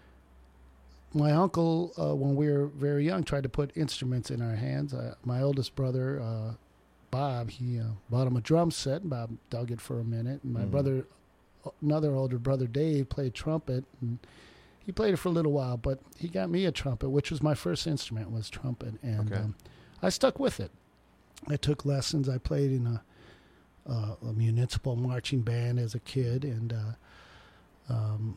my uncle, uh, when we were very young, tried to put instruments in our hands. Uh, my oldest brother, uh, Bob, he uh, bought him a drum set, and Bob dug it for a minute. And my Mhm. brother, another older brother, Dave, played trumpet, and he played it for a little while. But he got me a trumpet, which was my first instrument, was trumpet, and Okay. um, I stuck with it. I took lessons. I played in a, uh, a municipal marching band as a kid, and uh, um,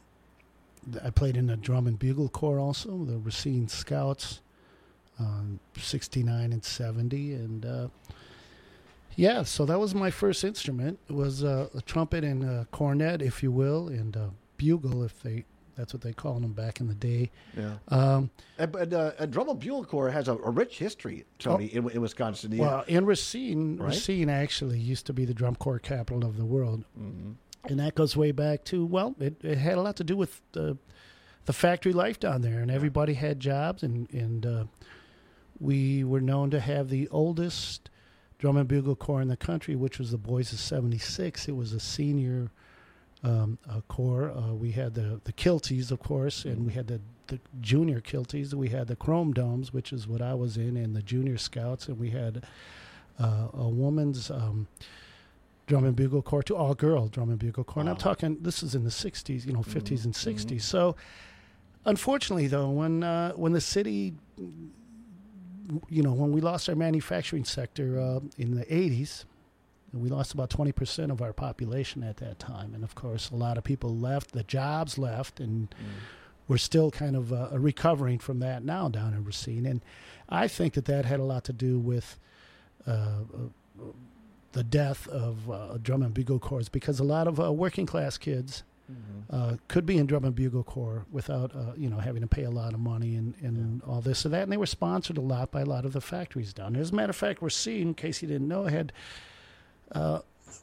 I played in a drum and bugle corps also, the Racine Scouts, um, sixty-nine and seventy, and uh, yeah, so that was my first instrument. It was uh, a trumpet and a cornet, if you will, and a bugle, if they that's what they called them back in the day. Yeah. Um, And, but uh, a drum and bugle corps has a, a rich history, Tony, in, in Wisconsin. You- Well, in Racine, Right? Racine actually used to be the drum corps capital of the world. Mhm. And that goes way back to, well, it, it had a lot to do with the, the factory life down there, and everybody had jobs, and, and uh, we were known to have the oldest drum and bugle corps in the country, which was the Boys of seventy-six. It was a senior um, uh, corps. Uh, we had the, the Kilties, of course, and we had the, the junior Kilties. We had the Chrome Domes, which is what I was in, and the junior Scouts, and we had uh, a woman's um, drum and bugle corps, to all girl drum and bugle corps. And I'm Wow. talking, this is in the sixties, you know, fifties Mhm. and sixties. So, unfortunately, though, when uh, when the city, you know, when we lost our manufacturing sector uh, in the eighties, we lost about twenty percent of our population at that time. And of course, a lot of people left, the jobs left, and we're still kind of uh, recovering from that now down in Racine. And I think that that had a lot to do with uh, uh, the death of uh, drum and bugle corps, because a lot of uh, working class kids uh, could be in drum and bugle corps without uh, you know having to pay a lot of money and, and all this and that, and they were sponsored a lot by a lot of the factories down there. As a matter of fact, we're seeing, in case you didn't know, had uh,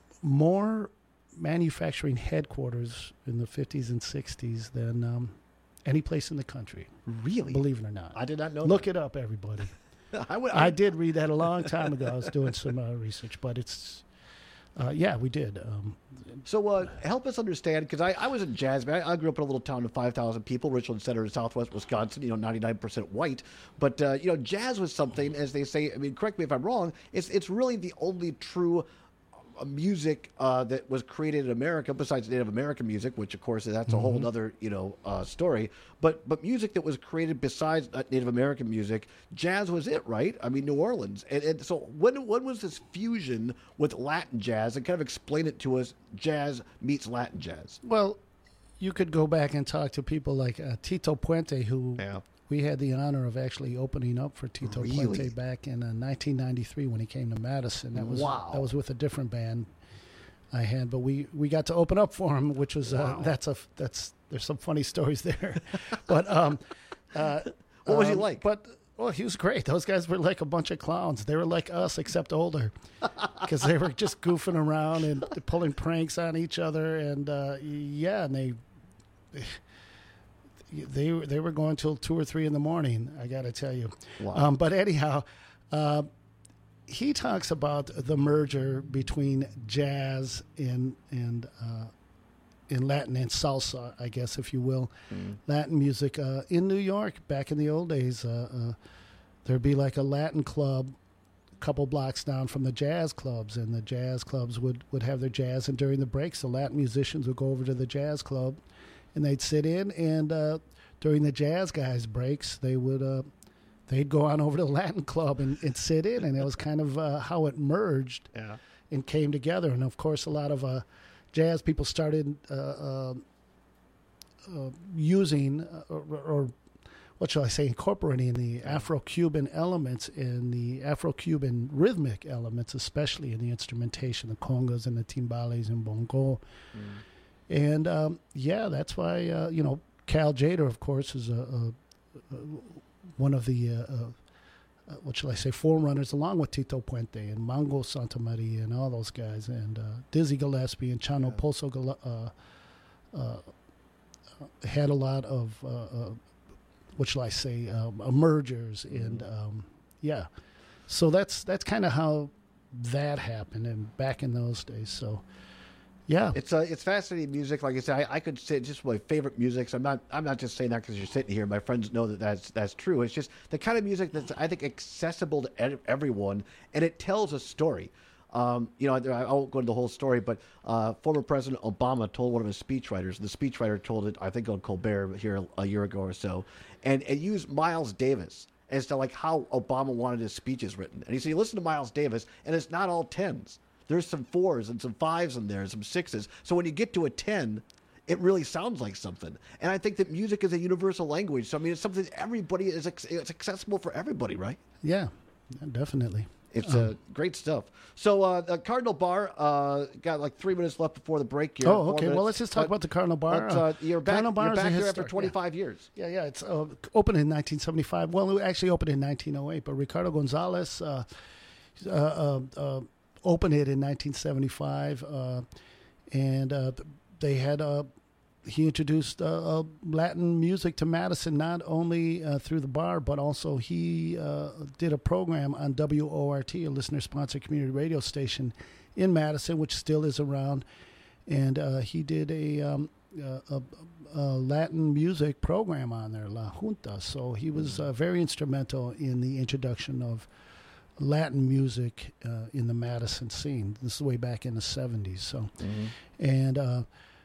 more manufacturing headquarters in the fifties and sixties than um, any place in the country. Really? Believe it or not. I did not know Look that. it up, everybody. I, would, I did read that a long time ago. I was doing some uh, research, but it's uh, yeah, we did. Um, So uh, help us understand, because I, I was in jazz. I, I grew up in a little town of five thousand people, Richland Center in southwest Wisconsin, you know, ninety-nine percent white. But, uh, you know, jazz was something, as they say, I mean, correct me if I'm wrong, it's, it's really the only true uh, music uh, that was created in America, besides Native American music, which, of course, that's a Mhm. whole other, you know, uh, story. But but music that was created besides uh, Native American music, jazz was it, right? I mean, New Orleans. And, and so when when was this fusion with Latin jazz? And kind of explain it to us, jazz meets Latin jazz. Well, you could go back and talk to people like uh, Tito Puente, who we had the honor of actually opening up for Tito Really? Puente back in uh, nineteen ninety-three when he came to Madison. That was Wow. that was with a different band I had, but we, we got to open up for him, which was uh, Wow. that's a that's there's some funny stories there. but um, uh, What was he um, like? But well, he was great. Those guys were like a bunch of clowns. They were like us, except older, because they were just goofing around and pulling pranks on each other. And uh, yeah, and they they they were going till two or three in the morning. I got to tell you. Wow. Um, but anyhow, uh, he talks about the merger between jazz and and uh, in Latin and salsa, I guess, if you will, Mm. Latin music. Uh, in New York, back in the old days, uh, uh, there'd be like a Latin club a couple blocks down from the jazz clubs, and the jazz clubs would, would have their jazz, and during the breaks, the Latin musicians would go over to the jazz club, and they'd sit in, and uh, during the jazz guys' breaks, they would uh, they'd go on over to the Latin club and, and sit in, and it was kind of uh, how it merged Yeah. and came together. And, of course, a lot of uh, jazz people started uh, uh, uh, using uh, or, or what shall I say, incorporating the Afro-Cuban elements and the Afro-Cuban rhythmic elements, especially in the instrumentation, the congas and the timbales and bongo. And, um, yeah, that's why, uh, you know, Cal Tjader, of course, is a, a, a one of the, uh, uh, what shall I say, forerunners, along with Tito Puente and Mongo Santamaria and all those guys, and uh, Dizzy Gillespie and Chano Pozo Gale- uh, uh, had a lot of, uh, uh, what shall I say, um, uh, mergers, and um, yeah. So that's that's kind of how that happened, and back in those days. So, yeah, It's uh, it's fascinating music. Like I said, I, I could say it's just my favorite music. So I'm not I'm not just saying that because you're sitting here. My friends know that that's that's true. It's just the kind of music that's, I think, accessible to ed- everyone, and it tells a story. Um, you know, I, I won't go into the whole story, but uh, former President Obama told one of his speechwriters. The speechwriter told it, I think, on Colbert here a year ago or so, and it used Miles Davis as to like how Obama wanted his speeches written. And he said, you listen to Miles Davis, and it's not all tens. There's some fours and some fives in there, and some sixes. So when you get to a ten, it really sounds like something. And I think that music is a universal language. So I mean, it's something that everybody is. It's accessible for everybody, right? yeah, definitely. It's uh, great stuff. So uh, the Cardinal Bar uh, got like three minutes left before the break here. Oh, Four okay. Well, minutes. let's just talk But- about the Cardinal Bar. but, uh, you're back, Cardinal Bar you're is a back there historic- after twenty-five years. Yeah, yeah. It's uh, opened in nineteen seventy-five. Well, it actually opened in nineteen oh eight, but Ricardo Gonzalez uh, uh, uh, uh, opened it in nineteen seventy-five, uh, and uh, they had uh, he introduced uh, uh, Latin music to Madison, not only uh, through the bar, but also he uh, did a program on W O R T, a listener-sponsored community radio station in Madison, which still is around. And uh, he did a, um, a, a, a Latin music program on there, La Junta. So he was uh, very instrumental in the introduction of Latin music uh, in the Madison scene. This is way back in the seventies. So, and uh,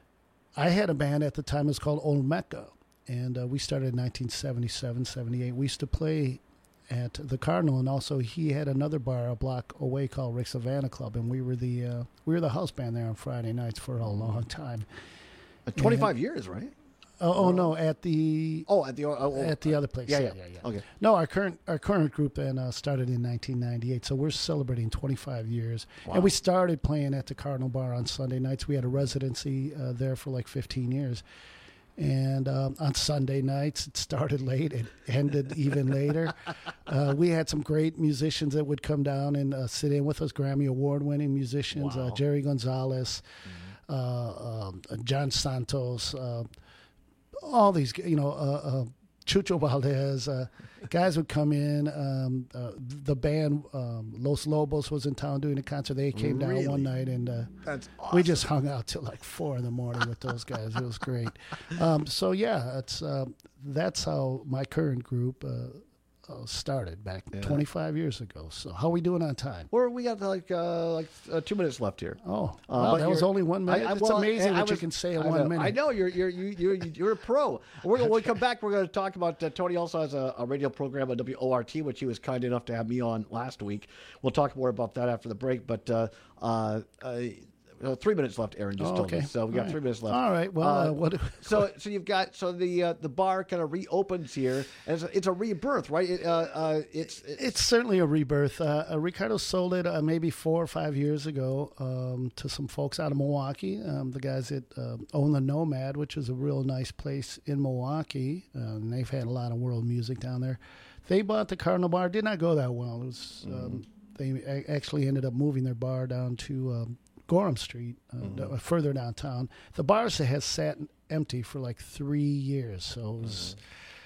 I had a band at the time. It was called Olmeca, and uh, we started in nineteen seventy-seven, seventy-eight. We used to play at the Cardinal, and also he had another bar a block away called Rick Savannah Club, and we were the uh, we were the house band there on Friday nights for a long time. Uh, twenty-five And- years, right? Oh, oh no, at the oh at the oh, oh, at the other place. yeah, Yeah, yeah. yeah, yeah. Okay. No, our current our current group then uh, started in nineteen ninety-eight, so we're celebrating twenty-five years. Wow. And we started playing at the Cardinal Bar on Sunday nights. We had a residency uh, there for like fifteen years. And um, on Sunday nights, it started late. It ended even later. Uh, we had some great musicians that would come down and uh, sit in with us, Grammy Award-winning musicians, uh, Jerry Gonzalez, uh, um, John Santos, uh, all these, you know, uh, uh, Chucho Valdez. Uh, guys would come in. Um, uh, the band um, Los Lobos was in town doing a concert. They came Really? down one night, and uh, That's we just hung out till like four in the morning with those guys. It was great. Um, so yeah, it's uh, that's how my current group uh, uh, started back Yeah. twenty-five years ago. So how are we doing on time? We're, we got like uh, like uh, two minutes left here. Oh, Uh, wow, but that was you're- only one minute? It's amazing I what you can say in I one know, minute. I know you're you're you you're, you're a pro. We're gonna, when we come back, we're going to talk about uh, Tony also has a, a radio program on W O R T, which he was kind enough to have me on last week. We'll talk more about that after the break. But uh, uh, uh, uh, three minutes left, Aaron just Oh, told me. okay. So we got All right. three minutes left. All right. Well, uh, what- so so you've got so the uh, the bar kind of reopens here, and it's a, it's a rebirth, right? It, uh, uh, it's, it's It's certainly a rebirth. Uh, uh, Ricardo sold it uh, maybe four or five years ago um, to some folks out of Milwaukee, um, the guys that uh, own the Nomad, which is a real nice place in Milwaukee. Uh, and they've had a lot of world music down there. They bought the Cardinal Bar. Did not go that well. It was um, they a- actually ended up moving their bar down to um, Gorham Street, uh, Mhm. d- further downtown. The bar has sat empty for like three years, so it was.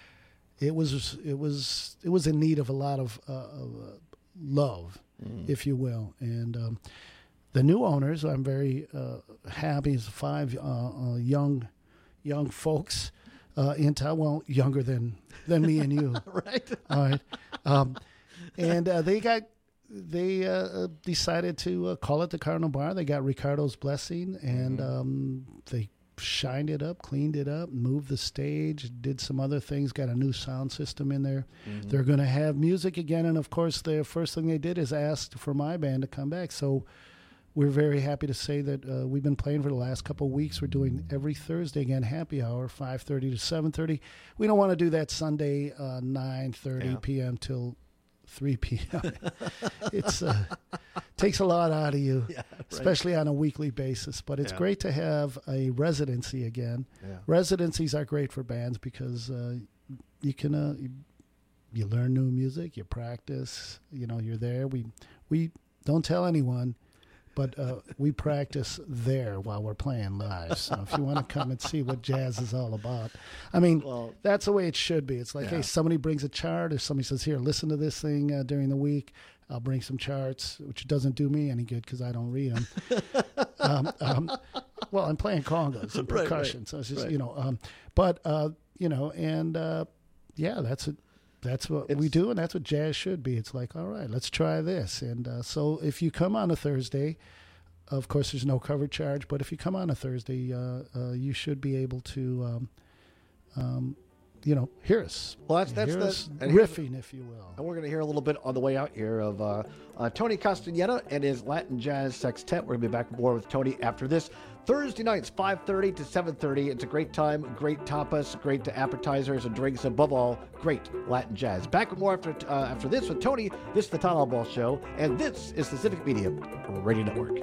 It was it was it was in need of a lot of, uh, of uh, love, Mm. if you will, and um, the new owners. I'm very uh, happy. Is five uh, uh, young young folks uh, in town. Well, younger than than me and you, right? All right, um, and uh, they got they uh, decided to uh, call it the Cardinal Bar. They got Ricardo's blessing, and um, they shined it up, cleaned it up, moved the stage, did some other things, got a new sound system in there. Mhm. They're going to have music again, and of course, the first thing they did is ask for my band to come back. So we're very happy to say that uh, we've been playing for the last couple of weeks. We're doing every Thursday again, happy hour, five thirty to seven thirty. We don't want to do that Sunday, uh, nine thirty Yeah. p.m. till three p.m. It's uh, takes a lot out of you, Yeah, right. especially on a weekly basis. But it's Yeah. great to have a residency again. Yeah. Residencies are great for bands because uh, you can uh, you, you learn new music, you practice. You know, you're there. We we don't tell anyone, but uh, we practice there while we're playing live. So if you want to come and see what jazz is all about, I mean, Well, that's the way it should be. It's like, Yeah. hey, somebody brings a chart, or somebody says, here, listen to this thing uh, during the week. I'll bring some charts, which doesn't do me any good because I don't read them. um, um, well, I'm playing congas and Right, right, percussion, so it's just, right. you know, um, but, uh, you know, and uh, yeah, that's it. That's what we do, and that's what jazz should be. It's like, all right, let's try this. And uh, so if you come on a Thursday, of course, there's no cover charge, but if you come on a Thursday, uh, uh, you should be able to, um, um, you know, hear us. Well, that's that's hear the us and here's- riffing, if you will. And we're going to hear a little bit on the way out here of uh, uh, Tony Castaneda and his Latin Jazz Sextet. We're going to be back more with Tony after this. Thursday nights, five thirty to seven thirty. It's a great time, great tapas, great appetizers and drinks. Above all, great Latin jazz. Back with more after uh, after this with Tony. This is the Todd Allball Show, and this is the Civic Media Radio Network.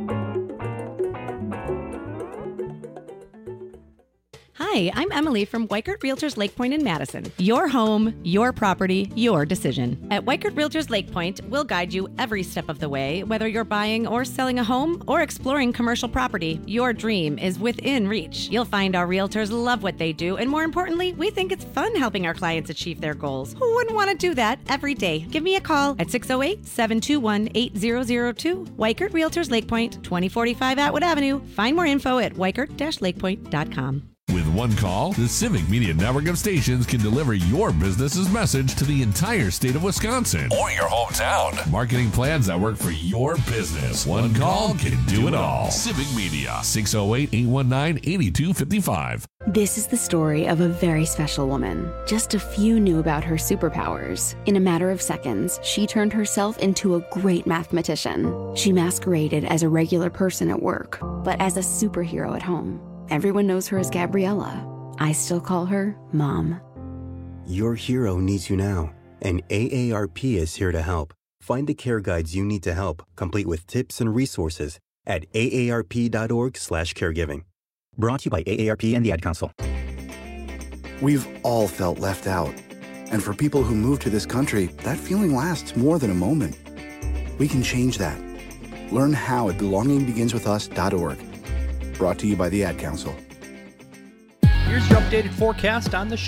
Hi, I'm Emily from Weichert Realtors Lake Point in Madison. Your home, your property, your decision. At Weichert Realtors Lake Point, we'll guide you every step of the way, whether you're buying or selling a home or exploring commercial property. Your dream is within reach. You'll find our realtors love what they do, and more importantly, we think it's fun helping our clients achieve their goals. Who wouldn't want to do that every day? Give me a call at six oh eight, seven two one, eight zero zero two. Weichert Realtors Lake Point, twenty forty-five Atwood Avenue. Find more info at weichert dash lake point dot com. With one call, the Civic Media network of stations can deliver your business's message to the entire state of Wisconsin or your hometown. Marketing plans that work for your business. One call can do it all. Civic Media, six oh eight, eight one nine, eight two five five. This is the story of a very special woman. Just a few knew about her superpowers. In a matter of seconds, she turned herself into a great mathematician. She masqueraded as a regular person at work, but as a superhero at home. Everyone knows her as Gabriella. I still call her Mom. Your hero needs you now, and A A R P is here to help. Find the care guides you need to help, complete with tips and resources at A A R P dot org slash caregiving. Brought to you by A A R P and the Ad Council. We've all felt left out. And for people who move to this country, that feeling lasts more than a moment. We can change that. Learn how at belonging begins with us dot org. Brought to you by the Ad Council. Here's your updated forecast on the Shaw.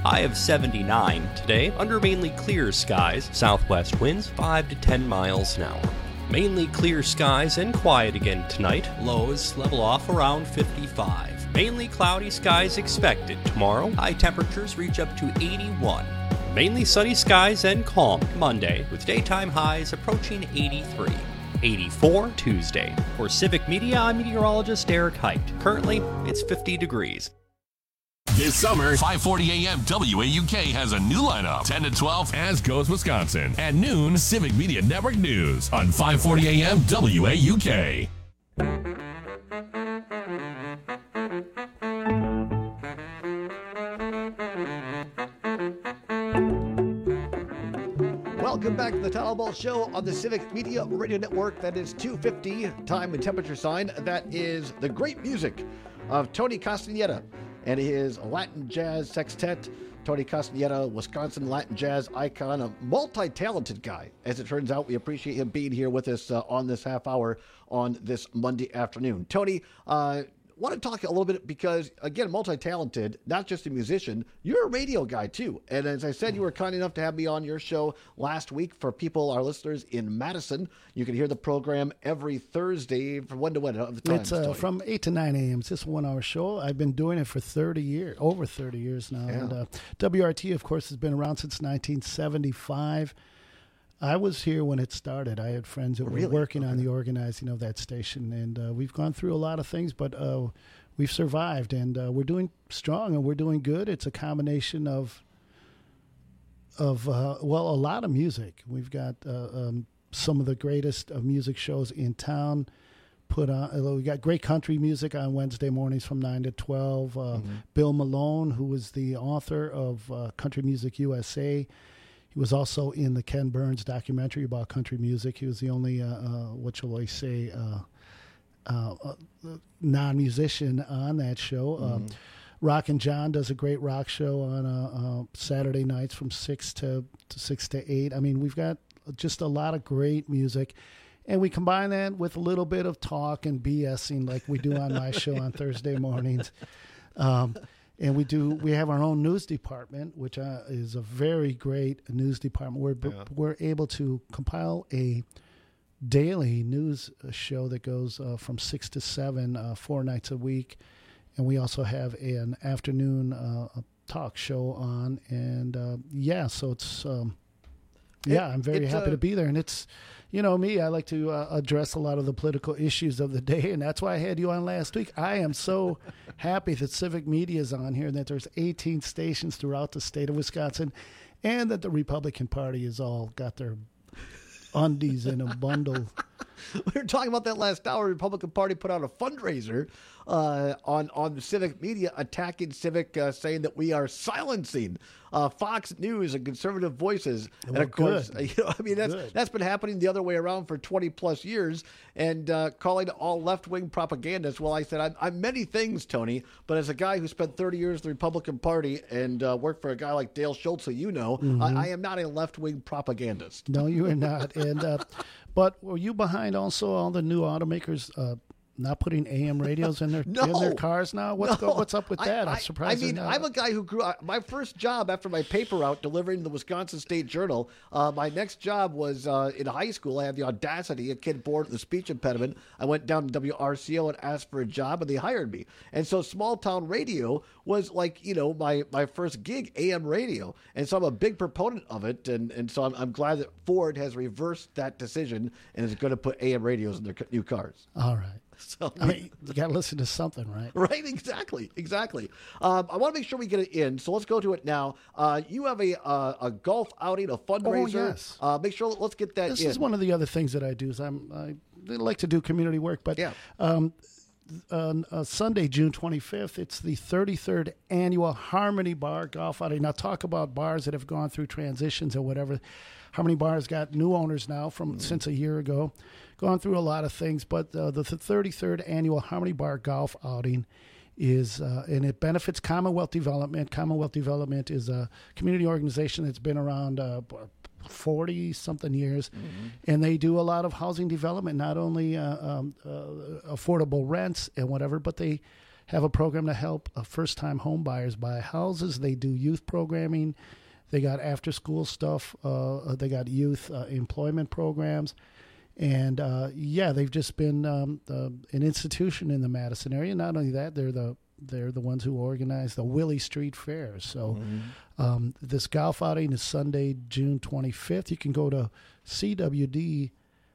High of seventy-nine today, under mainly clear skies. Southwest winds five to ten miles an hour. Mainly clear skies and quiet again tonight. Lows level off around fifty-five. Mainly cloudy skies expected tomorrow. High temperatures reach up to eighty-one. Mainly sunny skies and calm Monday, with daytime highs approaching eighty-three. eighty-four Tuesday. For Civic Media, I'm meteorologist Eric Height. Currently, it's fifty degrees. This summer, five forty A M W A U K has a new lineup. ten to twelve, As Goes Wisconsin. At noon, Civic Media Network News on five forty A M W A U K. Welcome back to the Town Hall Ball Show on the Civic Media Radio Network. That is two fifty, time and temperature sign. That is the great music of Tony Castaneda and his Latin Jazz Sextet. Tony Castaneda, Wisconsin Latin Jazz icon, a multi-talented guy. As it turns out, we appreciate him being here with us uh, on this half hour on this Monday afternoon. Tony, uh, want to talk a little bit because, again, multi-talented, not just a musician, you're a radio guy too. And as I said, you were kind enough to have me on your show last week. For people, our listeners in Madison, you can hear the program every Thursday from when to when? Of the times, it's uh, from eight to nine a.m. It's just a one-hour show. I've been doing it for thirty years, over thirty years now. Yeah. And uh, W R T, of course, has been around since nineteen seventy-five. I was here when it started. I had friends that Really? were working Okay. on the organizing of that station, and uh, we've gone through a lot of things, but uh, we've survived, and uh, we're doing strong, and we're doing good. It's a combination of, of uh, well, a lot of music. We've got uh, um, some of the greatest of music shows in town. Put on. Uh, we got great country music on Wednesday mornings from nine to twelve. Uh, Mm-hmm. Bill Malone, who was the author of uh, Country Music U S A. He was also in the Ken Burns documentary about country music. He was the only, uh, uh, what shall I say, uh, uh, uh, non-musician on that show. Mm-hmm. Um, Rockin' John does a great rock show on uh, uh, Saturday nights from six to, to six to eight. I mean, we've got just a lot of great music. And we combine that with a little bit of talk and BSing like we do on my show on Thursday mornings. Um, and we do. We have our own news department, which uh, is a very great news department. We're Yeah. we're able to compile a daily news show that goes uh, from six to seven, uh, four nights a week, and we also have an afternoon uh, talk show on. And uh, yeah, so it's um, yeah, It- I'm very it's, happy uh, to be there, and it's. You know me, I like to uh, address a lot of the political issues of the day, and that's why I had you on last week. I am so happy that Civic Media is on here and that there's eighteen stations throughout the state of Wisconsin, and that the Republican Party has all got their undies in a bundle. We were talking about that last hour. The Republican Party put out a fundraiser uh, on on the Civic Media, attacking Civic, uh, saying that we are silencing uh, Fox News and conservative voices. And Well, of course, good. you know, I mean that's Good. that's been happening the other way around for twenty plus years, and uh, calling all left wing propagandists. Well, I said I'm, I'm many things, Tony, but as a guy who spent thirty years in the Republican Party and uh, worked for a guy like Dale Schultz, who you know, Mhm. I, I am not a left wing propagandist. No, you are not. And uh, but were you behind also all the new automakers uh, not putting A M radios in their No. in their cars now? What's No. go, what's up with I- that? I, I'm surprised. I mean, they're not. I'm a guy who grew up. My first job after my paper route delivering the Wisconsin State Journal, uh, my next job was uh, in high school. I had the audacity, a kid born with a speech impediment. I went down to W R C O and asked for a job, and they hired me. And so small town radio was like, you know, my, my first gig, A M radio. And so I'm a big proponent of it. And, and so I'm, I'm glad that Ford has reversed that decision and is going to put A M radios in their c- new cars. All right. So I mean, you got to listen to something, right? Right, exactly, exactly. Um, I want to make sure we get it in, so let's go to it now. Uh, you have a uh, a golf outing, a fundraiser. Oh, yes. Uh, make sure let's get that This in. is one of the other things that I do. Is I'm I like to do community work, but Yeah. um, on uh, Sunday, June twenty-fifth, it's the thirty-third annual Harmony Bar Golf Outing. Now, talk about bars that have gone through transitions or whatever. Harmony Bar's got new owners now from since a year ago, gone through a lot of things. But uh, the thirty-third annual Harmony Bar Golf Outing is, uh, and it benefits Commonwealth Development. Commonwealth Development is a community organization that's been around uh, forty something years, and they do a lot of housing development, not only uh, um, uh, affordable rents and whatever, but they have a program to help uh, first-time home buyers buy houses. They do youth programming. They got after-school stuff. Uh, they got youth uh, employment programs. And, uh, yeah, they've just been um, uh, an institution in the Madison area. Not only that, they're the they're the ones who organize the Willie Street Fair. So mm-hmm. um, this golf outing is Sunday, June twenty-fifth. You can go to C W D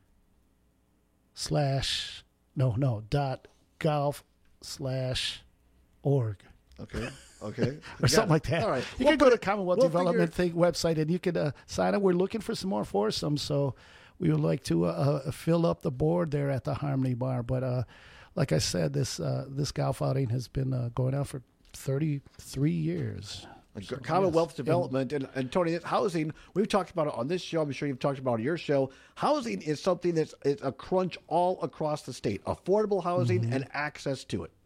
slash, no, no, dot golf slash org. Okay. Okay. or something it. like that. All right. You we'll can go to the Commonwealth we'll Development figure... thing website and you can uh, sign up. We're looking for some more foursomes, so we would like to uh, uh, fill up the board there at the Harmony Bar. But uh, like I said, this uh, this golf outing has been uh, going on for thirty-three years. So, Commonwealth yes. Development and, and Tony, housing, we've talked about it on this show. I'm sure you've talked about it on your show. Housing is something that's it's a crunch all across the state. Affordable housing mm-hmm. and access to it.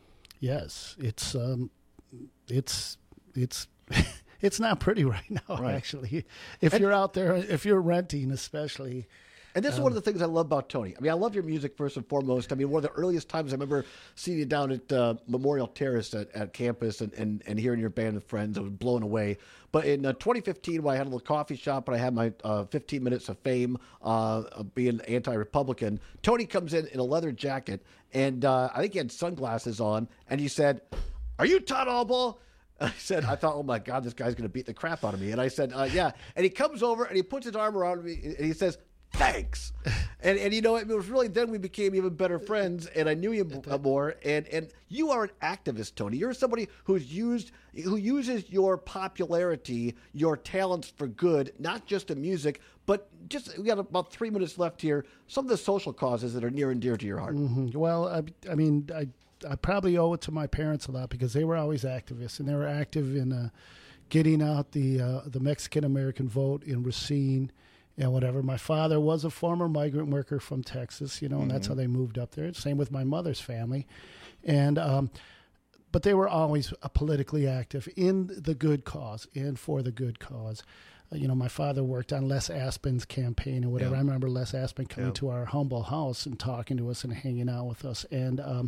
Yes, it's um, it's it's it's not pretty right now. Right. Actually, if and, you're out there, if you're renting, especially. And this um, is one of the things I love about Tony. I mean, I love your music first and foremost. I mean, one of the earliest times I remember seeing you down at uh, Memorial Terrace at, at campus and, and, and hearing your band with friends. I was blown away. But in uh, twenty fifteen, when I had a little coffee shop and I had my uh, fifteen minutes of fame uh, of being anti-Republican, Tony comes in in a leather jacket, and uh, I think he had sunglasses on, and he said, "Are you Todd Albaugh?" I said, I thought, oh, my God, this guy's going to beat the crap out of me. And I said, uh, yeah. And he comes over, and he puts his arm around me, and he says, thanks. And, and you know, it was really then we became even better friends, and I knew you more. And, and you are an activist, Tony. You're somebody who's used, who uses your popularity, your talents for good, not just in music, but just, we got about three minutes left here, some of the social causes that are near and dear to your heart. Mm-hmm. Well, I, I mean, I I probably owe it to my parents a lot because they were always activists, and they were active in uh, getting out the uh, the Mexican-American vote in Racine and whatever. My father was a former migrant worker from Texas, you know, and mm-hmm. that's how they moved up there. Same with my mother's family. And um, but they were always uh, politically active in the good cause and for the good cause. Uh, you know, my father worked on Les Aspen's campaign and whatever. Yeah. I remember Les Aspen coming yeah. to our humble house and talking to us and hanging out with us. And um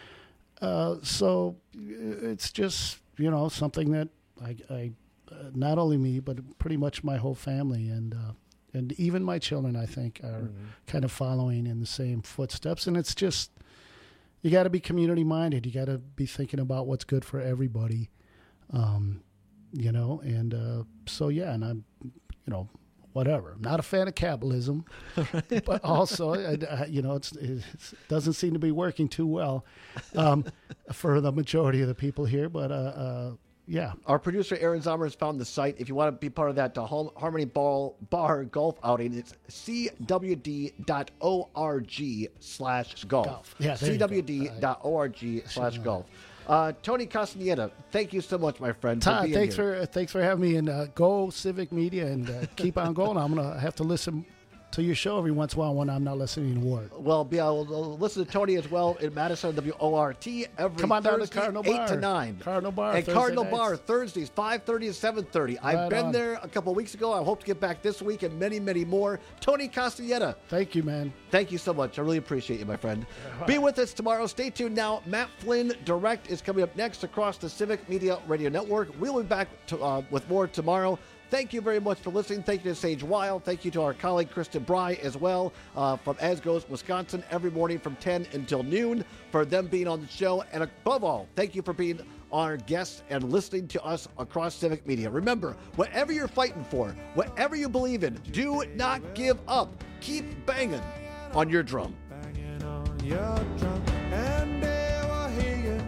Uh, so it's just, you know, something that I, I uh, not only me, but pretty much my whole family and uh, and even my children, I think, are mm-hmm. kind of following in the same footsteps. And it's just, you got to be community minded. You got to be thinking about what's good for everybody, um, you know. And uh, so, yeah, and I'm, you know, whatever. I'm not a fan of capitalism, but also, I, I, you know, it's, it doesn't seem to be working too well um, for the majority of the people here. But uh, uh, yeah, our producer Aaron Zomer has found the site. If you want to be part of that uh, Harmony Ball Bar golf outing, it's c w d dot org slash golf. Yeah, c w d dot org slash golf. Uh, Tony Castaneda, thank you so much, my friend. Todd, for being thanks here. for thanks for having me, and uh, go Civic Media, and uh, keep on going. I'm gonna have to listen to your show every once in a while when I'm not listening to Ward. Well, yeah, we'll, we'll listen to Tony as well in Madison W O R T every Come on Thursday, down to Cardinal eight Bar. to nine. Cardinal Bar, and Thursday Cardinal nights. Bar Thursdays, five thirty to seven thirty. I've Right been on. there a couple of weeks ago. I hope to get back this week and many, many more. Tony Castaneda. Thank you, man. Thank you so much. I really appreciate you, my friend. Be with us tomorrow. Stay tuned now. Matt Flynn Direct is coming up next across the Civic Media Radio Network. We'll be back to, uh, with more tomorrow. Thank you very much for listening. Thank you to Sage Weil. Thank you to our colleague Kristen Bry as well uh, from As Goes Wisconsin every morning from ten until noon for them being on the show. And above all, thank you for being our guests and listening to us across Civic Media. Remember, whatever you're fighting for, whatever you believe in, do not give up. Keep banging on your drum. Banging on your drum and they will hear you.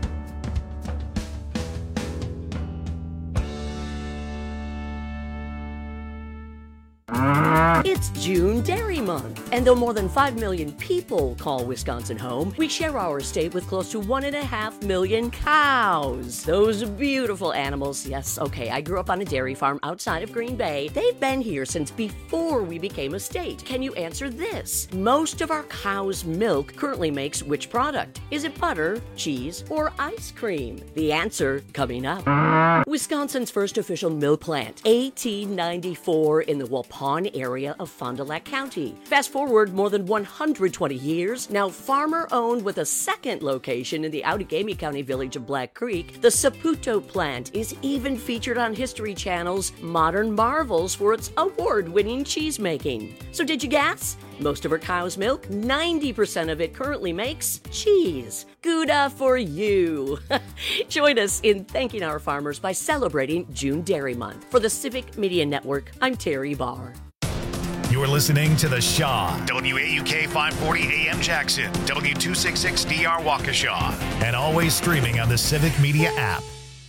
It's June Dairy Month, and though more than five million people call Wisconsin home, we share our state with close to one and a half million cows. Those beautiful animals, yes, okay, I grew up on a dairy farm outside of Green Bay. They've been here since before we became a state. Can you answer this? Most of our cow's milk currently makes which product? Is it butter, cheese, or ice cream? The answer coming up. Wisconsin's first official milk plant, eighteen ninety-four in the Waupun Pawn area of Fond du Lac County. Fast forward more than one hundred twenty years, now farmer-owned with a second location in the Outagamie County village of Black Creek, the Saputo plant is even featured on History Channel's Modern Marvels for its award-winning cheese making. So did you guess? Most of her cow's milk, ninety percent of it currently makes cheese. Gouda for you. Join us in thanking our farmers by celebrating June Dairy Month. For the Civic Media Network, I'm Terry Barr. You're listening to The Shaw, W A U K five forty A M Jackson, W two sixty-six D R Waukesha, and always streaming on the Civic Media app.